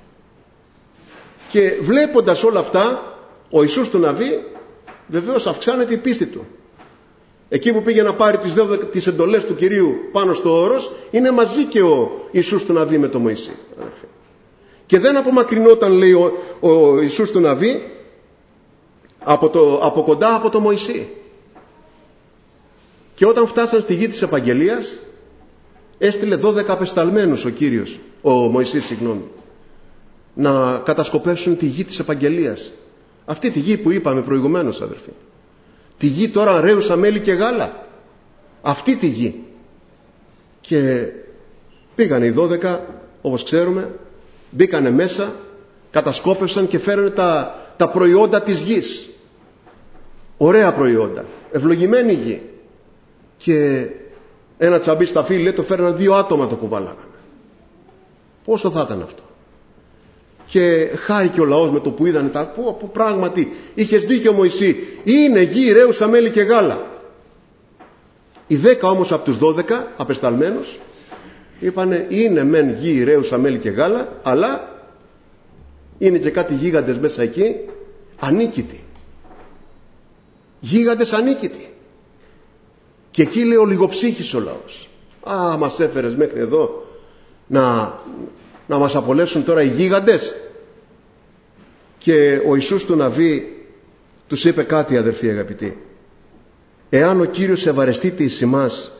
Και βλέποντας όλα αυτά, ο Ιησούς του Ναβί βεβαίως αυξάνεται η πίστη του. Εκεί που πήγε να πάρει τις εντολές του Κυρίου πάνω στο όρος, είναι μαζί και ο Ιησούς του Ναβί με τον Μωυσή. Και δεν απομακρυνόταν, λέει, ο Ιησούς του Ναβί από κοντά από τον Μωυσή. Και όταν φτάσαν στη γη της επαγγελίας, έστειλε 12 απεσταλμένους ο Μωυσής, να κατασκοπεύσουν τη γη της επαγγελίας. Αυτή τη γη που είπαμε προηγουμένως, αδερφοί. Τη γη τώρα ρέουσα μέλι και γάλα. Αυτή τη γη. Και πήγανε οι 12, όπως ξέρουμε, μπήκανε μέσα, κατασκόπευσαν και φέρανε τα προϊόντα της γης. Ωραία προϊόντα, ευλογημένη γη. Και ένα τσαμπί σταφύλι, λέει, το φέρναν 2 άτομα, το κουβαλάγανε. Πόσο θα ήταν αυτό? Και χάρηκε ο λαός με το που είδανε που πράγματι είχες δίκιο, Μωυσή, είναι γη ρέουσα μέλι και γάλα. Οι 10 όμως από τους 12 απεσταλμένους είπανε, είναι μεν γη ρέουσα μέλι και γάλα, αλλά είναι και κάτι γίγαντες μέσα εκεί, ανίκητοι. Γίγαντες ανίκητοι. Και εκεί, λέει, ο λιγοψύχης ο λαός. Μας έφερες μέχρι εδώ να μας απολέσουν τώρα οι γίγαντες? Και ο Ιησούς του Ναβί τους είπε κάτι, αδερφοί αγαπητοί. Εάν ο Κύριος ευαρεστείται εις ημάς,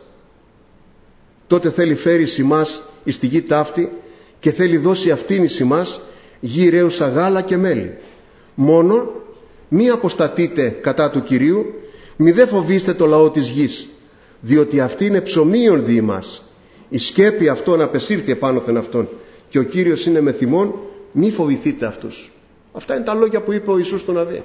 τότε θέλει φέρει εις ημάς εις τη γη ταύτη και θέλει δώσει αυτήν εις ημάς γη ρέουσα γάλα και μέλι. Μόνο μη αποστατείτε κατά του Κυρίου, μη δε φοβήστε το λαό της γης, διότι αυτή είναι ψωμίον δι' ημάς. Η σκέπη αυτόν απεσύρθη επάνωθεν αυτόν και ο Κύριος είναι με θυμόν, μη φοβηθείτε αυτούς. Αυτά είναι τα λόγια που είπε ο Ιησούς στον Ναβί.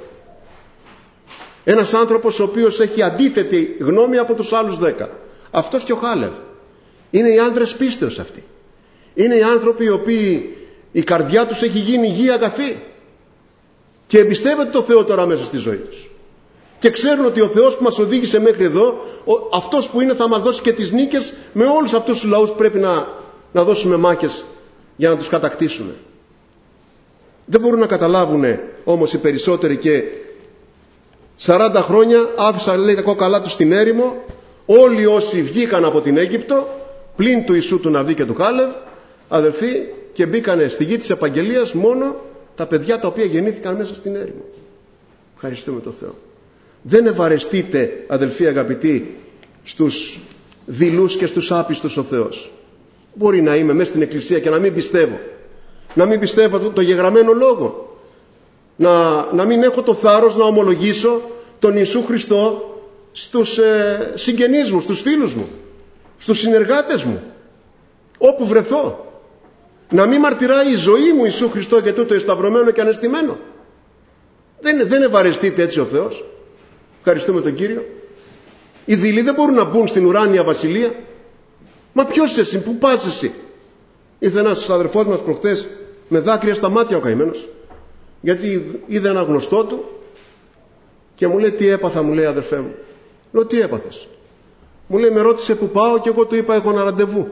Ένας άνθρωπος ο οποίος έχει αντίθετη γνώμη από τους άλλους 10. Αυτός και ο Χάλευ. Είναι οι άντρες πίστεως αυτοί. Είναι οι άνθρωποι οι οποίοι η καρδιά τους έχει γίνει γη αγαθή και εμπιστεύεται το Θεό τώρα μέσα στη ζωή τους. Και ξέρουν ότι ο Θεός που μας οδήγησε μέχρι εδώ, αυτός που είναι, θα μας δώσει και τις νίκες με όλους αυτούς τους λαούς που πρέπει να δώσουμε μάχες για να τους κατακτήσουμε. Δεν μπορούν να καταλάβουν όμως οι περισσότεροι, και 40 χρόνια άφησαν, λέει, τα κόκαλά τους στην έρημο όλοι όσοι βγήκαν από την Αίγυπτο, πλην του Ιησού του Ναβί και του Χάλευ, αδελφοί, και μπήκανε στη γη της επαγγελίας μόνο τα παιδιά τα οποία γεννήθηκαν μέσα στην έρημο. Ευχαριστούμε τον Θεό. Δεν ευαρεστείτε, αδελφοί αγαπητοί, στους δειλούς και στους άπιστους ο Θεός. Μπορεί να είμαι μέσα στην εκκλησία και να μην πιστεύω. Να μην πιστεύω το γεγραμμένο λόγο. Να μην έχω το θάρρος να ομολογήσω τον Ιησού Χριστό στους συγγενείς μου, στους φίλους μου, στους συνεργάτες μου, όπου βρεθώ. Να μην μαρτυράει η ζωή μου Ιησού Χριστό και τούτο εσταυρωμένο και αναισθημένο. Δεν ευαρεστείτε έτσι ο Θεός. Ευχαριστούμε τον Κύριο. Οι δειλοί δεν μπορούν να μπουν στην ουράνια βασιλεία. Μα ποιος είσαι εσύ, πού πας εσύ? Ήρθε ένας αδερφός μας προχθές με δάκρυα στα μάτια ο καημένος, γιατί είδε ένα γνωστό του Και μου λέει, τι έπαθα, μου λέει, αδερφέ μου. Λέω, τι έπαθες? Μου λέει, με ρώτησε που πάω και εγώ του είπα, έχω ένα ραντεβού.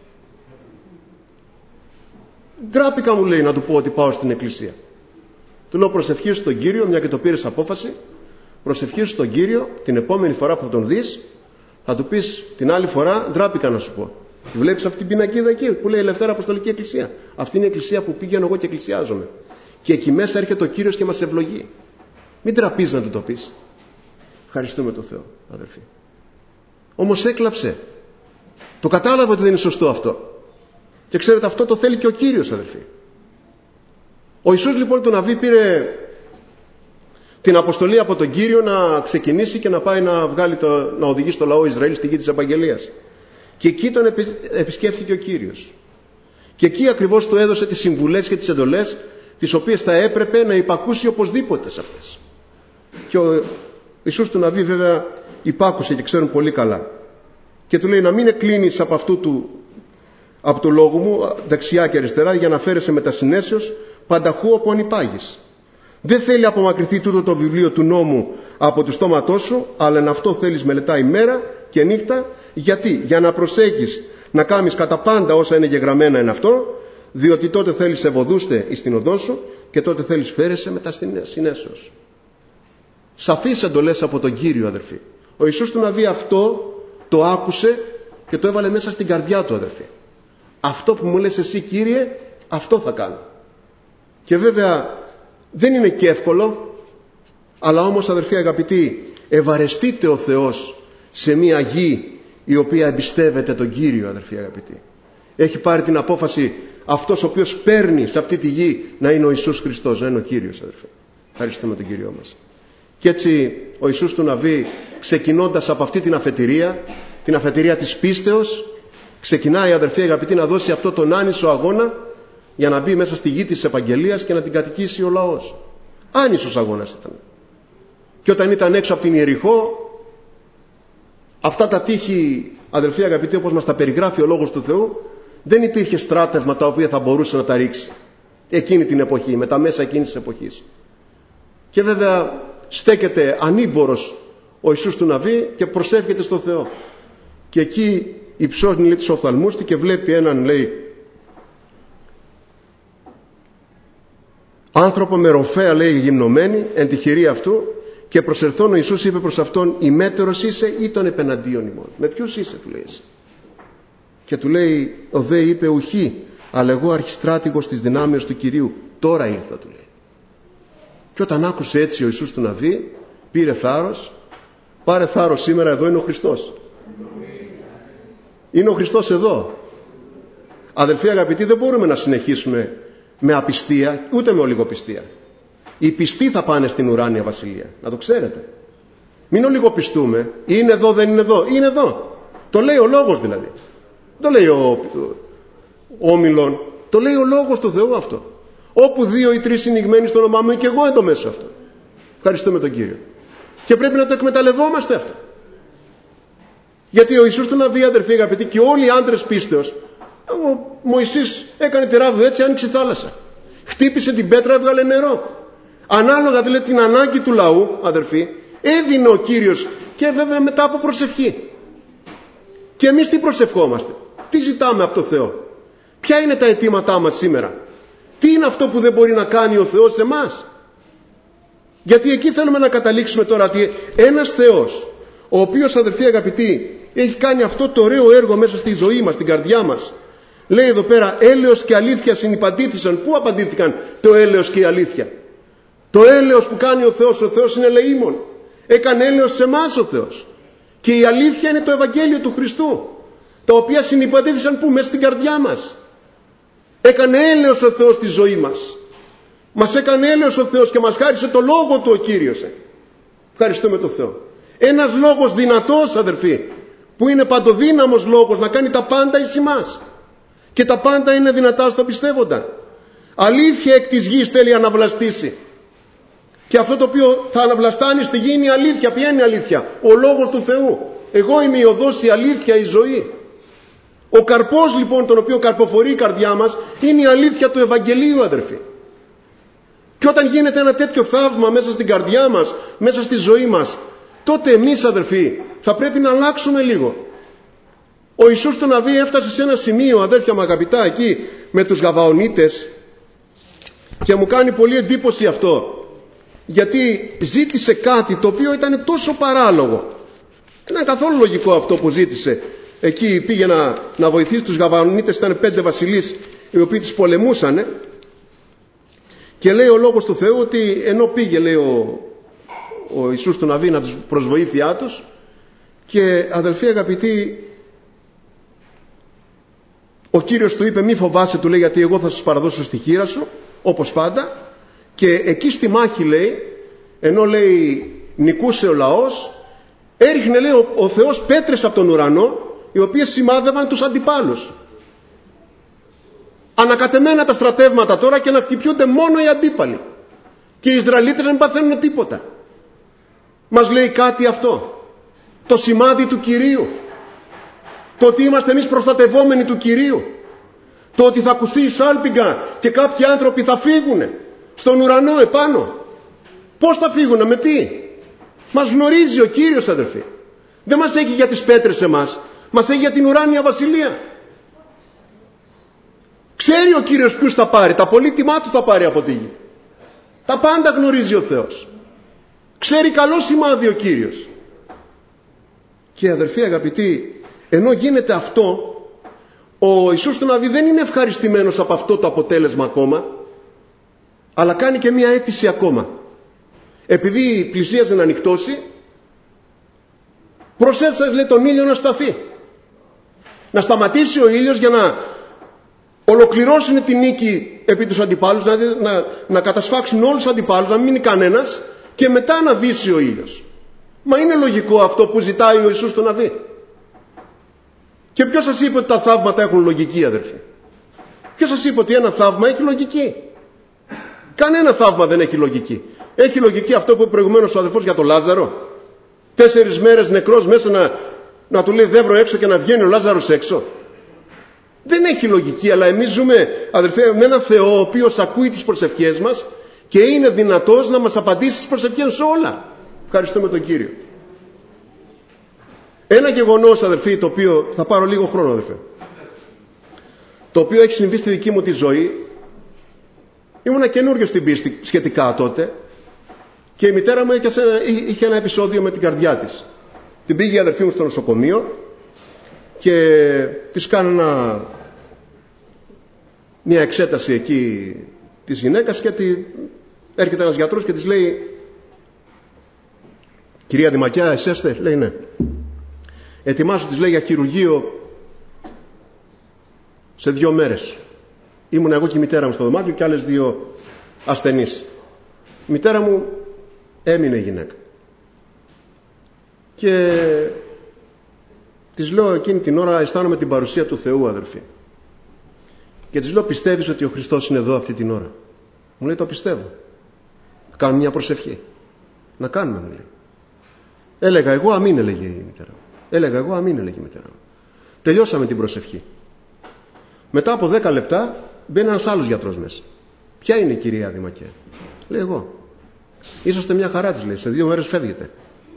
Ντράπηκα, μου λέει, να του πω ότι πάω στην εκκλησία. Του λέω, προσευχήσου στον Κύριο, μια και το πήρες απόφαση, προσευχήσου στον Κύριο, την επόμενη φορά που θα τον δεις, θα του πεις την άλλη φορά, ντράπηκα να σου πω. Βλέπεις αυτή την πινακίδα εκεί που λέει Ελευθέρα Αποστολική Εκκλησία? Αυτή είναι η εκκλησία που πήγαινω εγώ και εκκλησιάζομαι. Και εκεί μέσα έρχεται ο Κύριος και μας ευλογεί. Μην τραπείς να του το πεις. Ευχαριστούμε τον Θεό, αδερφοί. Όμως έκλαψε. Το κατάλαβε ότι δεν είναι σωστό αυτό. Και ξέρετε, αυτό το θέλει και ο Κύριος, αδερφοί. Ο Ιησούς λοιπόν τον Ναβί πήρε την αποστολή από τον Κύριο να ξεκινήσει και να πάει να οδηγήσει το λαό Ισραήλ στη γη της Επαγγελίας. Και εκεί τον επισκέφθηκε ο Κύριος. Και εκεί ακριβώς του έδωσε τις συμβουλές και τις εντολές, τις οποίες θα έπρεπε να υπακούσει οπωσδήποτε σε αυτές. Και ο Ιησούς του Ναβί βέβαια υπάκουσε, και ξέρουν πολύ καλά. Και του λέει να μην εκκλίνεις από το λόγο μου δεξιά και αριστερά, για να φέρεσαι με τα συνέσεως πανταχού όπου ανυπάγεις. Δεν θέλει απομακρυνθεί τούτο το βιβλίο του νόμου από το στόματό σου, αλλά εν αυτό θέλεις μελετάει μέρα και νύχτα. Γιατί? Για να προσέχεις να κάνεις κατά πάντα όσα είναι γεγραμμένα εν αυτό, διότι τότε θέλεις ευωδούστε εις την οδό σου και τότε θέλεις φέρεσαι με τα συνέσεως. Σαφείς εντολές από τον Κύριο, αδερφοί. Ο Ιησούς του Ναβί αυτό το άκουσε και το έβαλε μέσα στην καρδιά του, αδερφοί. Αυτό που μου λες εσύ, Κύριε, αυτό θα κάνω. Και βέβαια δεν είναι και εύκολο, αλλά όμως, αδερφοί αγαπητοί, ευαρεστείτε ο Θεός σε μια γη η οποία εμπιστεύεται τον Κύριο, αδερφοί αγαπητοί. Έχει πάρει την απόφαση αυτός ο οποίος παίρνει σε αυτή τη γη να είναι ο Ιησούς Χριστός, να είναι ο Κύριος, αδερφοί. Ευχαριστούμε τον Κύριο μας. Και έτσι ο Ιησούς του Ναβί, ξεκινώντας από αυτή την αφετηρία της πίστεως, ξεκινάει, αδερφοί αγαπητοί, να δώσει αυτό τον άνισο αγώνα για να μπει μέσα στη γη της Επαγγελίας και να την κατοικήσει ο λαός. Άνισος αγώνας ήταν. Και όταν ήταν έξω από την Ιεριχώ, αυτά τα τείχη, αδελφοί αγαπητοί, όπως μας τα περιγράφει ο Λόγος του Θεού, δεν υπήρχε στράτευμα τα οποία θα μπορούσε να τα ρίξει εκείνη την εποχή, με τα μέσα εκείνης της εποχής. Και βέβαια στέκεται ανήμπορος ο Ιησούς του Ναβί και προσεύχεται στον Θεό. Και εκεί υψώνει, λέει, τους οφθαλμούς του και βλέπει έναν, λέει, άνθρωπο με ροφέα, λέει, γυμνωμένη εν τη χειρή αυτού, και προσερθών ο Ιησούς είπε προς αυτόν, ημέτερος είσαι ή των επεναντίον ημών? Με ποιους είσαι, του λέει, εσύ? Και του λέει, ο δε είπε, ουχή, αλλά εγώ αρχιστράτηγος της δυνάμεως του Κυρίου, τώρα ήρθα, του λέει. Και όταν άκουσε έτσι ο Ιησούς του Ναβί, πήρε θάρρος. Πάρε θάρρος σήμερα, εδώ είναι ο Χριστός. Είναι ο Χριστός εδώ. Αδελφοί αγαπητοί, δεν μπορούμε να συνεχίσουμε με απιστία, ούτε με ολιγοπιστία. Οι πιστοί θα πάνε στην ουράνια βασιλεία, να το ξέρετε. Μην ολιγοπιστούμε. Είναι εδώ, δεν είναι εδώ? Είναι εδώ. Το λέει ο Λόγος δηλαδή. Το λέει ο Όμιλον. Το λέει ο Λόγος του Θεού αυτό. Όπου 2 ή 3 είναι ηγμένοι στο όνομά μου, και εγώ εν το μέσο αυτό. Ευχαριστούμε τον Κύριο. Και πρέπει να το εκμεταλλευόμαστε αυτό. Γιατί ο Ιησούς του Ναβί, αδερφοί αγαπητοί, και όλοι οι άντρες πίστεως, ο Μωυσής έκανε τη ράβδο έτσι, άνοιξε η θάλασσα. Χτύπησε την πέτρα, έβγαλε νερό. Ανάλογα δηλαδή την ανάγκη του λαού, αδερφοί, έδινε ο Κύριος, και βέβαια μετά από προσευχή. Και εμείς τι προσευχόμαστε? Τι ζητάμε από το Θεό? Ποια είναι τα αιτήματά μας σήμερα? Τι είναι αυτό που δεν μπορεί να κάνει ο Θεός σε εμάς? Γιατί εκεί θέλουμε να καταλήξουμε τώρα, ότι ένας Θεός, ο οποίος, αδερφοί αγαπητοί, έχει κάνει αυτό το ωραίο έργο μέσα στη ζωή μας, στην καρδιά μας. Λέει εδώ πέρα, έλεος και αλήθεια συνυπαντήθησαν. Πού απαντήθηκαν το έλεος και η αλήθεια? Το έλεος που κάνει ο Θεός είναι ελεήμων. Έκανε έλεος σε εμάς ο Θεός. Και η αλήθεια είναι το Ευαγγέλιο του Χριστού, τα οποία συνυπαντήθησαν πού? Μέσα στην καρδιά μας. Έκανε έλεος ο Θεός στη ζωή μας. Μας έκανε έλεος ο Θεός και μας χάρισε το Λόγο του ο Κύριος. Ευχαριστούμε τον Θεό. Ένας λόγος δυνατός, αδερφοί, που είναι παντοδύναμος λόγος να κάνει τα πάντα εις εμάς. Και τα πάντα είναι δυνατά στο πιστεύοντα. Αλήθεια εκ της γης θέλει αναβλαστήσει. Και αυτό το οποίο θα αναβλαστάνει στη γη είναι η αλήθεια. Ποια είναι η αλήθεια? Ο Λόγος του Θεού. Εγώ είμαι η οδός, η αλήθεια, η ζωή. Ο καρπός λοιπόν, τον οποίο καρποφορεί η καρδιά μας, είναι η αλήθεια του Ευαγγελίου, αδερφοί. Και όταν γίνεται ένα τέτοιο θαύμα μέσα στην καρδιά μας, μέσα στη ζωή μας, τότε εμείς, αδερφοί, θα πρέπει να αλλάξουμε λίγο. Ο Ιησούς του Ναβί έφτασε σε ένα σημείο, αδέρφια μου αγαπητά, εκεί με τους Γαβαονίτες, και μου κάνει πολύ εντύπωση αυτό, γιατί ζήτησε κάτι το οποίο ήταν τόσο παράλογο. Δεν ήταν καθόλου λογικό αυτό που ζήτησε. Εκεί πήγε να βοηθήσει τους Γαβαονίτες, ήταν 5 βασιλείς οι οποίοι τους πολεμούσαν, και λέει ο Λόγος του Θεού ότι ενώ πήγε, λέει ο Ιησούς του Ναβί, να τους προς βοήθειά τους, και αδελφοί αγαπητοί, ο Κύριος του είπε, μη φοβάσαι, του λέει, γιατί εγώ θα σας παραδώσω στη χείρα σου, όπως πάντα. Και εκεί στη μάχη, λέει, ενώ, λέει, νικούσε ο λαός, έριχνε, λέει, ο Θεός πέτρες από τον ουρανό, οι οποίες σημάδευαν τους αντιπάλους. Ανακατεμένα τα στρατεύματα τώρα και να χτυπιούνται μόνο οι αντίπαλοι, και οι Ισραηλίτες να μην παθαίνουν τίποτα. Μας λέει κάτι αυτό, το σημάδι του Κυρίου, το ότι είμαστε εμείς προστατευόμενοι του Κυρίου, το ότι θα ακουστεί η σάλπιγγα και κάποιοι άνθρωποι θα φύγουνε στον ουρανό επάνω. Πώς θα φύγουνε, με τι? Μας γνωρίζει ο Κύριος, αδερφοί. Δεν μας έχει για τις πέτρες εμάς, μας έχει για την ουράνια βασιλεία. Ξέρει ο Κύριος ποιους θα πάρει, τα πολύτιμά του θα πάρει από τη γη. Τα πάντα γνωρίζει ο Θεός. Ξέρει καλό σημάδι ο Κύριος. Και αδερφοί αγαπητοί, ενώ γίνεται αυτό, ο Ιησούς του Ναβί δεν είναι ευχαριστημένος από αυτό το αποτέλεσμα ακόμα, αλλά κάνει και μία αίτηση ακόμα. Επειδή πλησίαζε να νυχτώσει, προσέθεσε, λέει, τον ήλιο να σταθεί, να σταματήσει ο ήλιος για να ολοκληρώσουν την νίκη επί τους αντιπάλους, να κατασφάξουν όλους τους αντιπάλους, να μην μείνει κανένας, και μετά να δύσει ο ήλιος. Μα είναι λογικό αυτό που ζητάει ο Ιησούς του Ναβί? Και ποιος σας είπε ότι τα θαύματα έχουν λογική, αδερφοί? Ποιος σας είπε ότι ένα θαύμα έχει λογική? Κανένα θαύμα δεν έχει λογική. Έχει λογική αυτό που είπε προηγουμένως ο αδερφός για τον Λάζαρο? 4 μέρες νεκρός μέσα να του λέει δεύρο έξω και να βγαίνει ο Λάζαρος έξω? Δεν έχει λογική. Αλλά εμείς ζούμε, αδερφέ, με έναν Θεό ο οποίος ακούει τις προσευχές μας και είναι δυνατός να μας απαντήσει στις προσευχές σε όλα. Ευχαριστούμε τον Κύριο. Ένα γεγονός, αδερφοί, το οποίο θα πάρω λίγο χρόνο, αδερφέ, το οποίο έχει συμβεί στη δική μου τη ζωή. Ήμουνα καινούριο στην πίστη σχετικά τότε, και η μητέρα μου είχε ένα επεισόδιο με την καρδιά της. Την πήγε η αδερφή μου στο νοσοκομείο και της κάνω μια εξέταση εκεί της γυναίκας, και έρχεται ένας γιατρός και της λέει, κυρία Δημακιά, εσέστε? Λέει ναι. Ετοιμάσου, της λέει, για χειρουργείο σε 2 μέρες. Ήμουν εγώ και η μητέρα μου στο δωμάτιο και άλλες 2 ασθενείς. Η μητέρα μου έμεινε γυναίκα. Και της λέω εκείνη την ώρα, αισθάνομαι την παρουσία του Θεού, αδερφοί. Και της λέω, πιστεύεις ότι ο Χριστός είναι εδώ αυτή την ώρα? Μου λέει, το πιστεύω. Κάνω μια προσευχή. Να κάνουμε, μου λέει. Έλεγα εγώ αμήν, έλεγε η μητέρα μου. Έλεγα εγώ αμήν, έλεγε η μητέρα μου. Τελειώσαμε την προσευχή. Μετά από 10 λεπτά μπαίνει ένας άλλος γιατρός μέσα. Ποια είναι η κυρία Δημακέ? Λέει, εγώ. Είσαστε μια χαρά, της λέει, σε 2 μέρες φεύγετε.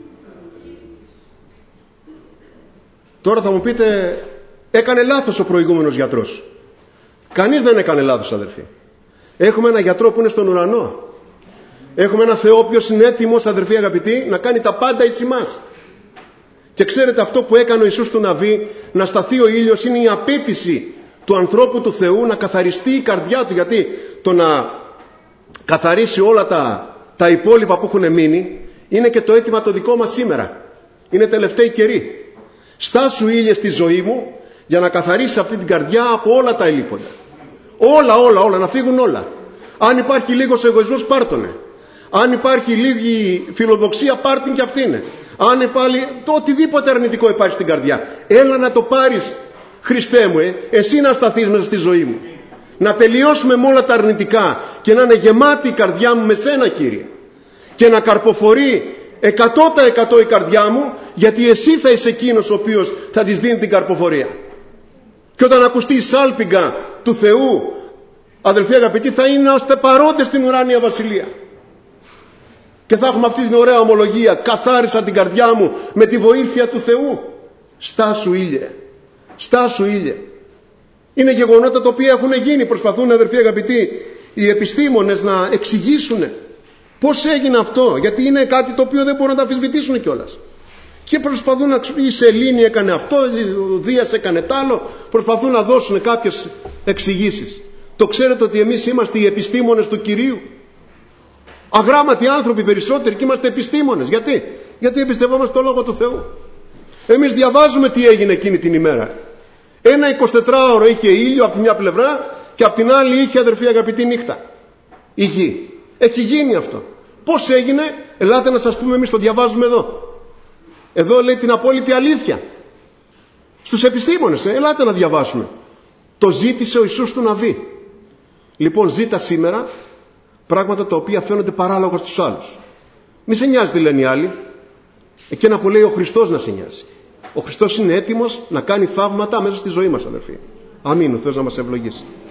Τώρα θα μου πείτε, έκανε λάθος ο προηγούμενος γιατρός. Κανείς δεν έκανε λάθος, αδερφοί. Έχουμε ένα γιατρό που είναι στον ουρανό. Έχουμε ένα Θεό ο οποίος είναι έτοιμος, αδερφοί αγαπητοί, να κάνει τα πάντα εις ημάς. Και ξέρετε, αυτό που έκανε ο Ιησούς του Ναβί, να σταθεί ο ήλιος, είναι η απέτηση του ανθρώπου του Θεού να καθαριστεί η καρδιά του. Γιατί το να καθαρίσει όλα τα υπόλοιπα που έχουν μείνει είναι και το αίτημα το δικό μας σήμερα. Είναι τελευταίοι καιροί. Στάσου, ήλιε, στη ζωή μου για να καθαρίσει αυτή την καρδιά από όλα τα ελίποντα. Όλα, να φύγουν όλα. Αν υπάρχει λίγος εγωισμός, πάρτονε. Αν υπάρχει λίγη φιλοδοξία, πάρτην και αυτήν. Αν υπάρχει το οτιδήποτε αρνητικό υπάρχει στην καρδιά, έλα να το πάρεις, Χριστέ μου, εσύ να σταθείς μέσα στη ζωή μου. Να τελειώσουμε με όλα τα αρνητικά και να είναι γεμάτη η καρδιά μου με σένα, Κύριε. Και να καρποφορεί 100% η καρδιά μου, γιατί εσύ θα είσαι εκείνος ο οποίος θα της δίνει την καρποφορία. Και όταν ακουστεί η σάλπιγγα του Θεού αδελφοί αγαπητοί, θα είμαστε παρόντες στην ουράνια βασιλεία. Και θα έχουμε αυτή την ωραία ομολογία: καθάρισα την καρδιά μου με τη βοήθεια του Θεού. Στάσου ήλιε, στάσου ήλιε. Είναι γεγονότα τα οποία έχουν γίνει. Προσπαθούν, αδελφοί αγαπητοί, οι επιστήμονες να εξηγήσουν πώς έγινε αυτό, γιατί είναι κάτι το οποίο δεν μπορούν να τα αμφισβητήσουν κιόλας. Και προσπαθούν να η Σελήνη έκανε αυτό, ο Δίας έκανε τ' άλλο, προσπαθούν να δώσουν κάποιες εξηγήσεις. Το ξέρετε ότι εμείς είμαστε οι επιστήμονες του Κυρίου? Αγράμματοι άνθρωποι περισσότεροι και είμαστε επιστήμονες. Γιατί εμπιστευόμαστε το Λόγο του Θεού. Εμείς διαβάζουμε τι έγινε εκείνη την ημέρα. Ένα 24ωρο είχε ήλιο από τη μια πλευρά και από την άλλη είχε, αδερφοί αγαπητοί, νύχτα. Η γη. Έχει γίνει αυτό. Πώς έγινε? Ελάτε να σας πούμε, εμείς το διαβάζουμε εδώ. Εδώ λέει την απόλυτη αλήθεια. Στους επιστήμονες, ελάτε να διαβάσουμε. Το ζήτησε ο Ιησούς του Ναβί. Λοιπόν, ζήτα σήμερα πράγματα τα οποία φαίνονται παράλογα στους άλλους. Μη σε νοιάζει τι λένε οι άλλοι. Εκείνα που λέει ο Χριστός να σε νοιάζει. Ο Χριστός είναι έτοιμος να κάνει θαύματα μέσα στη ζωή μας, αδερφοί. Αμήν, ο Θεός να μας ευλογήσει.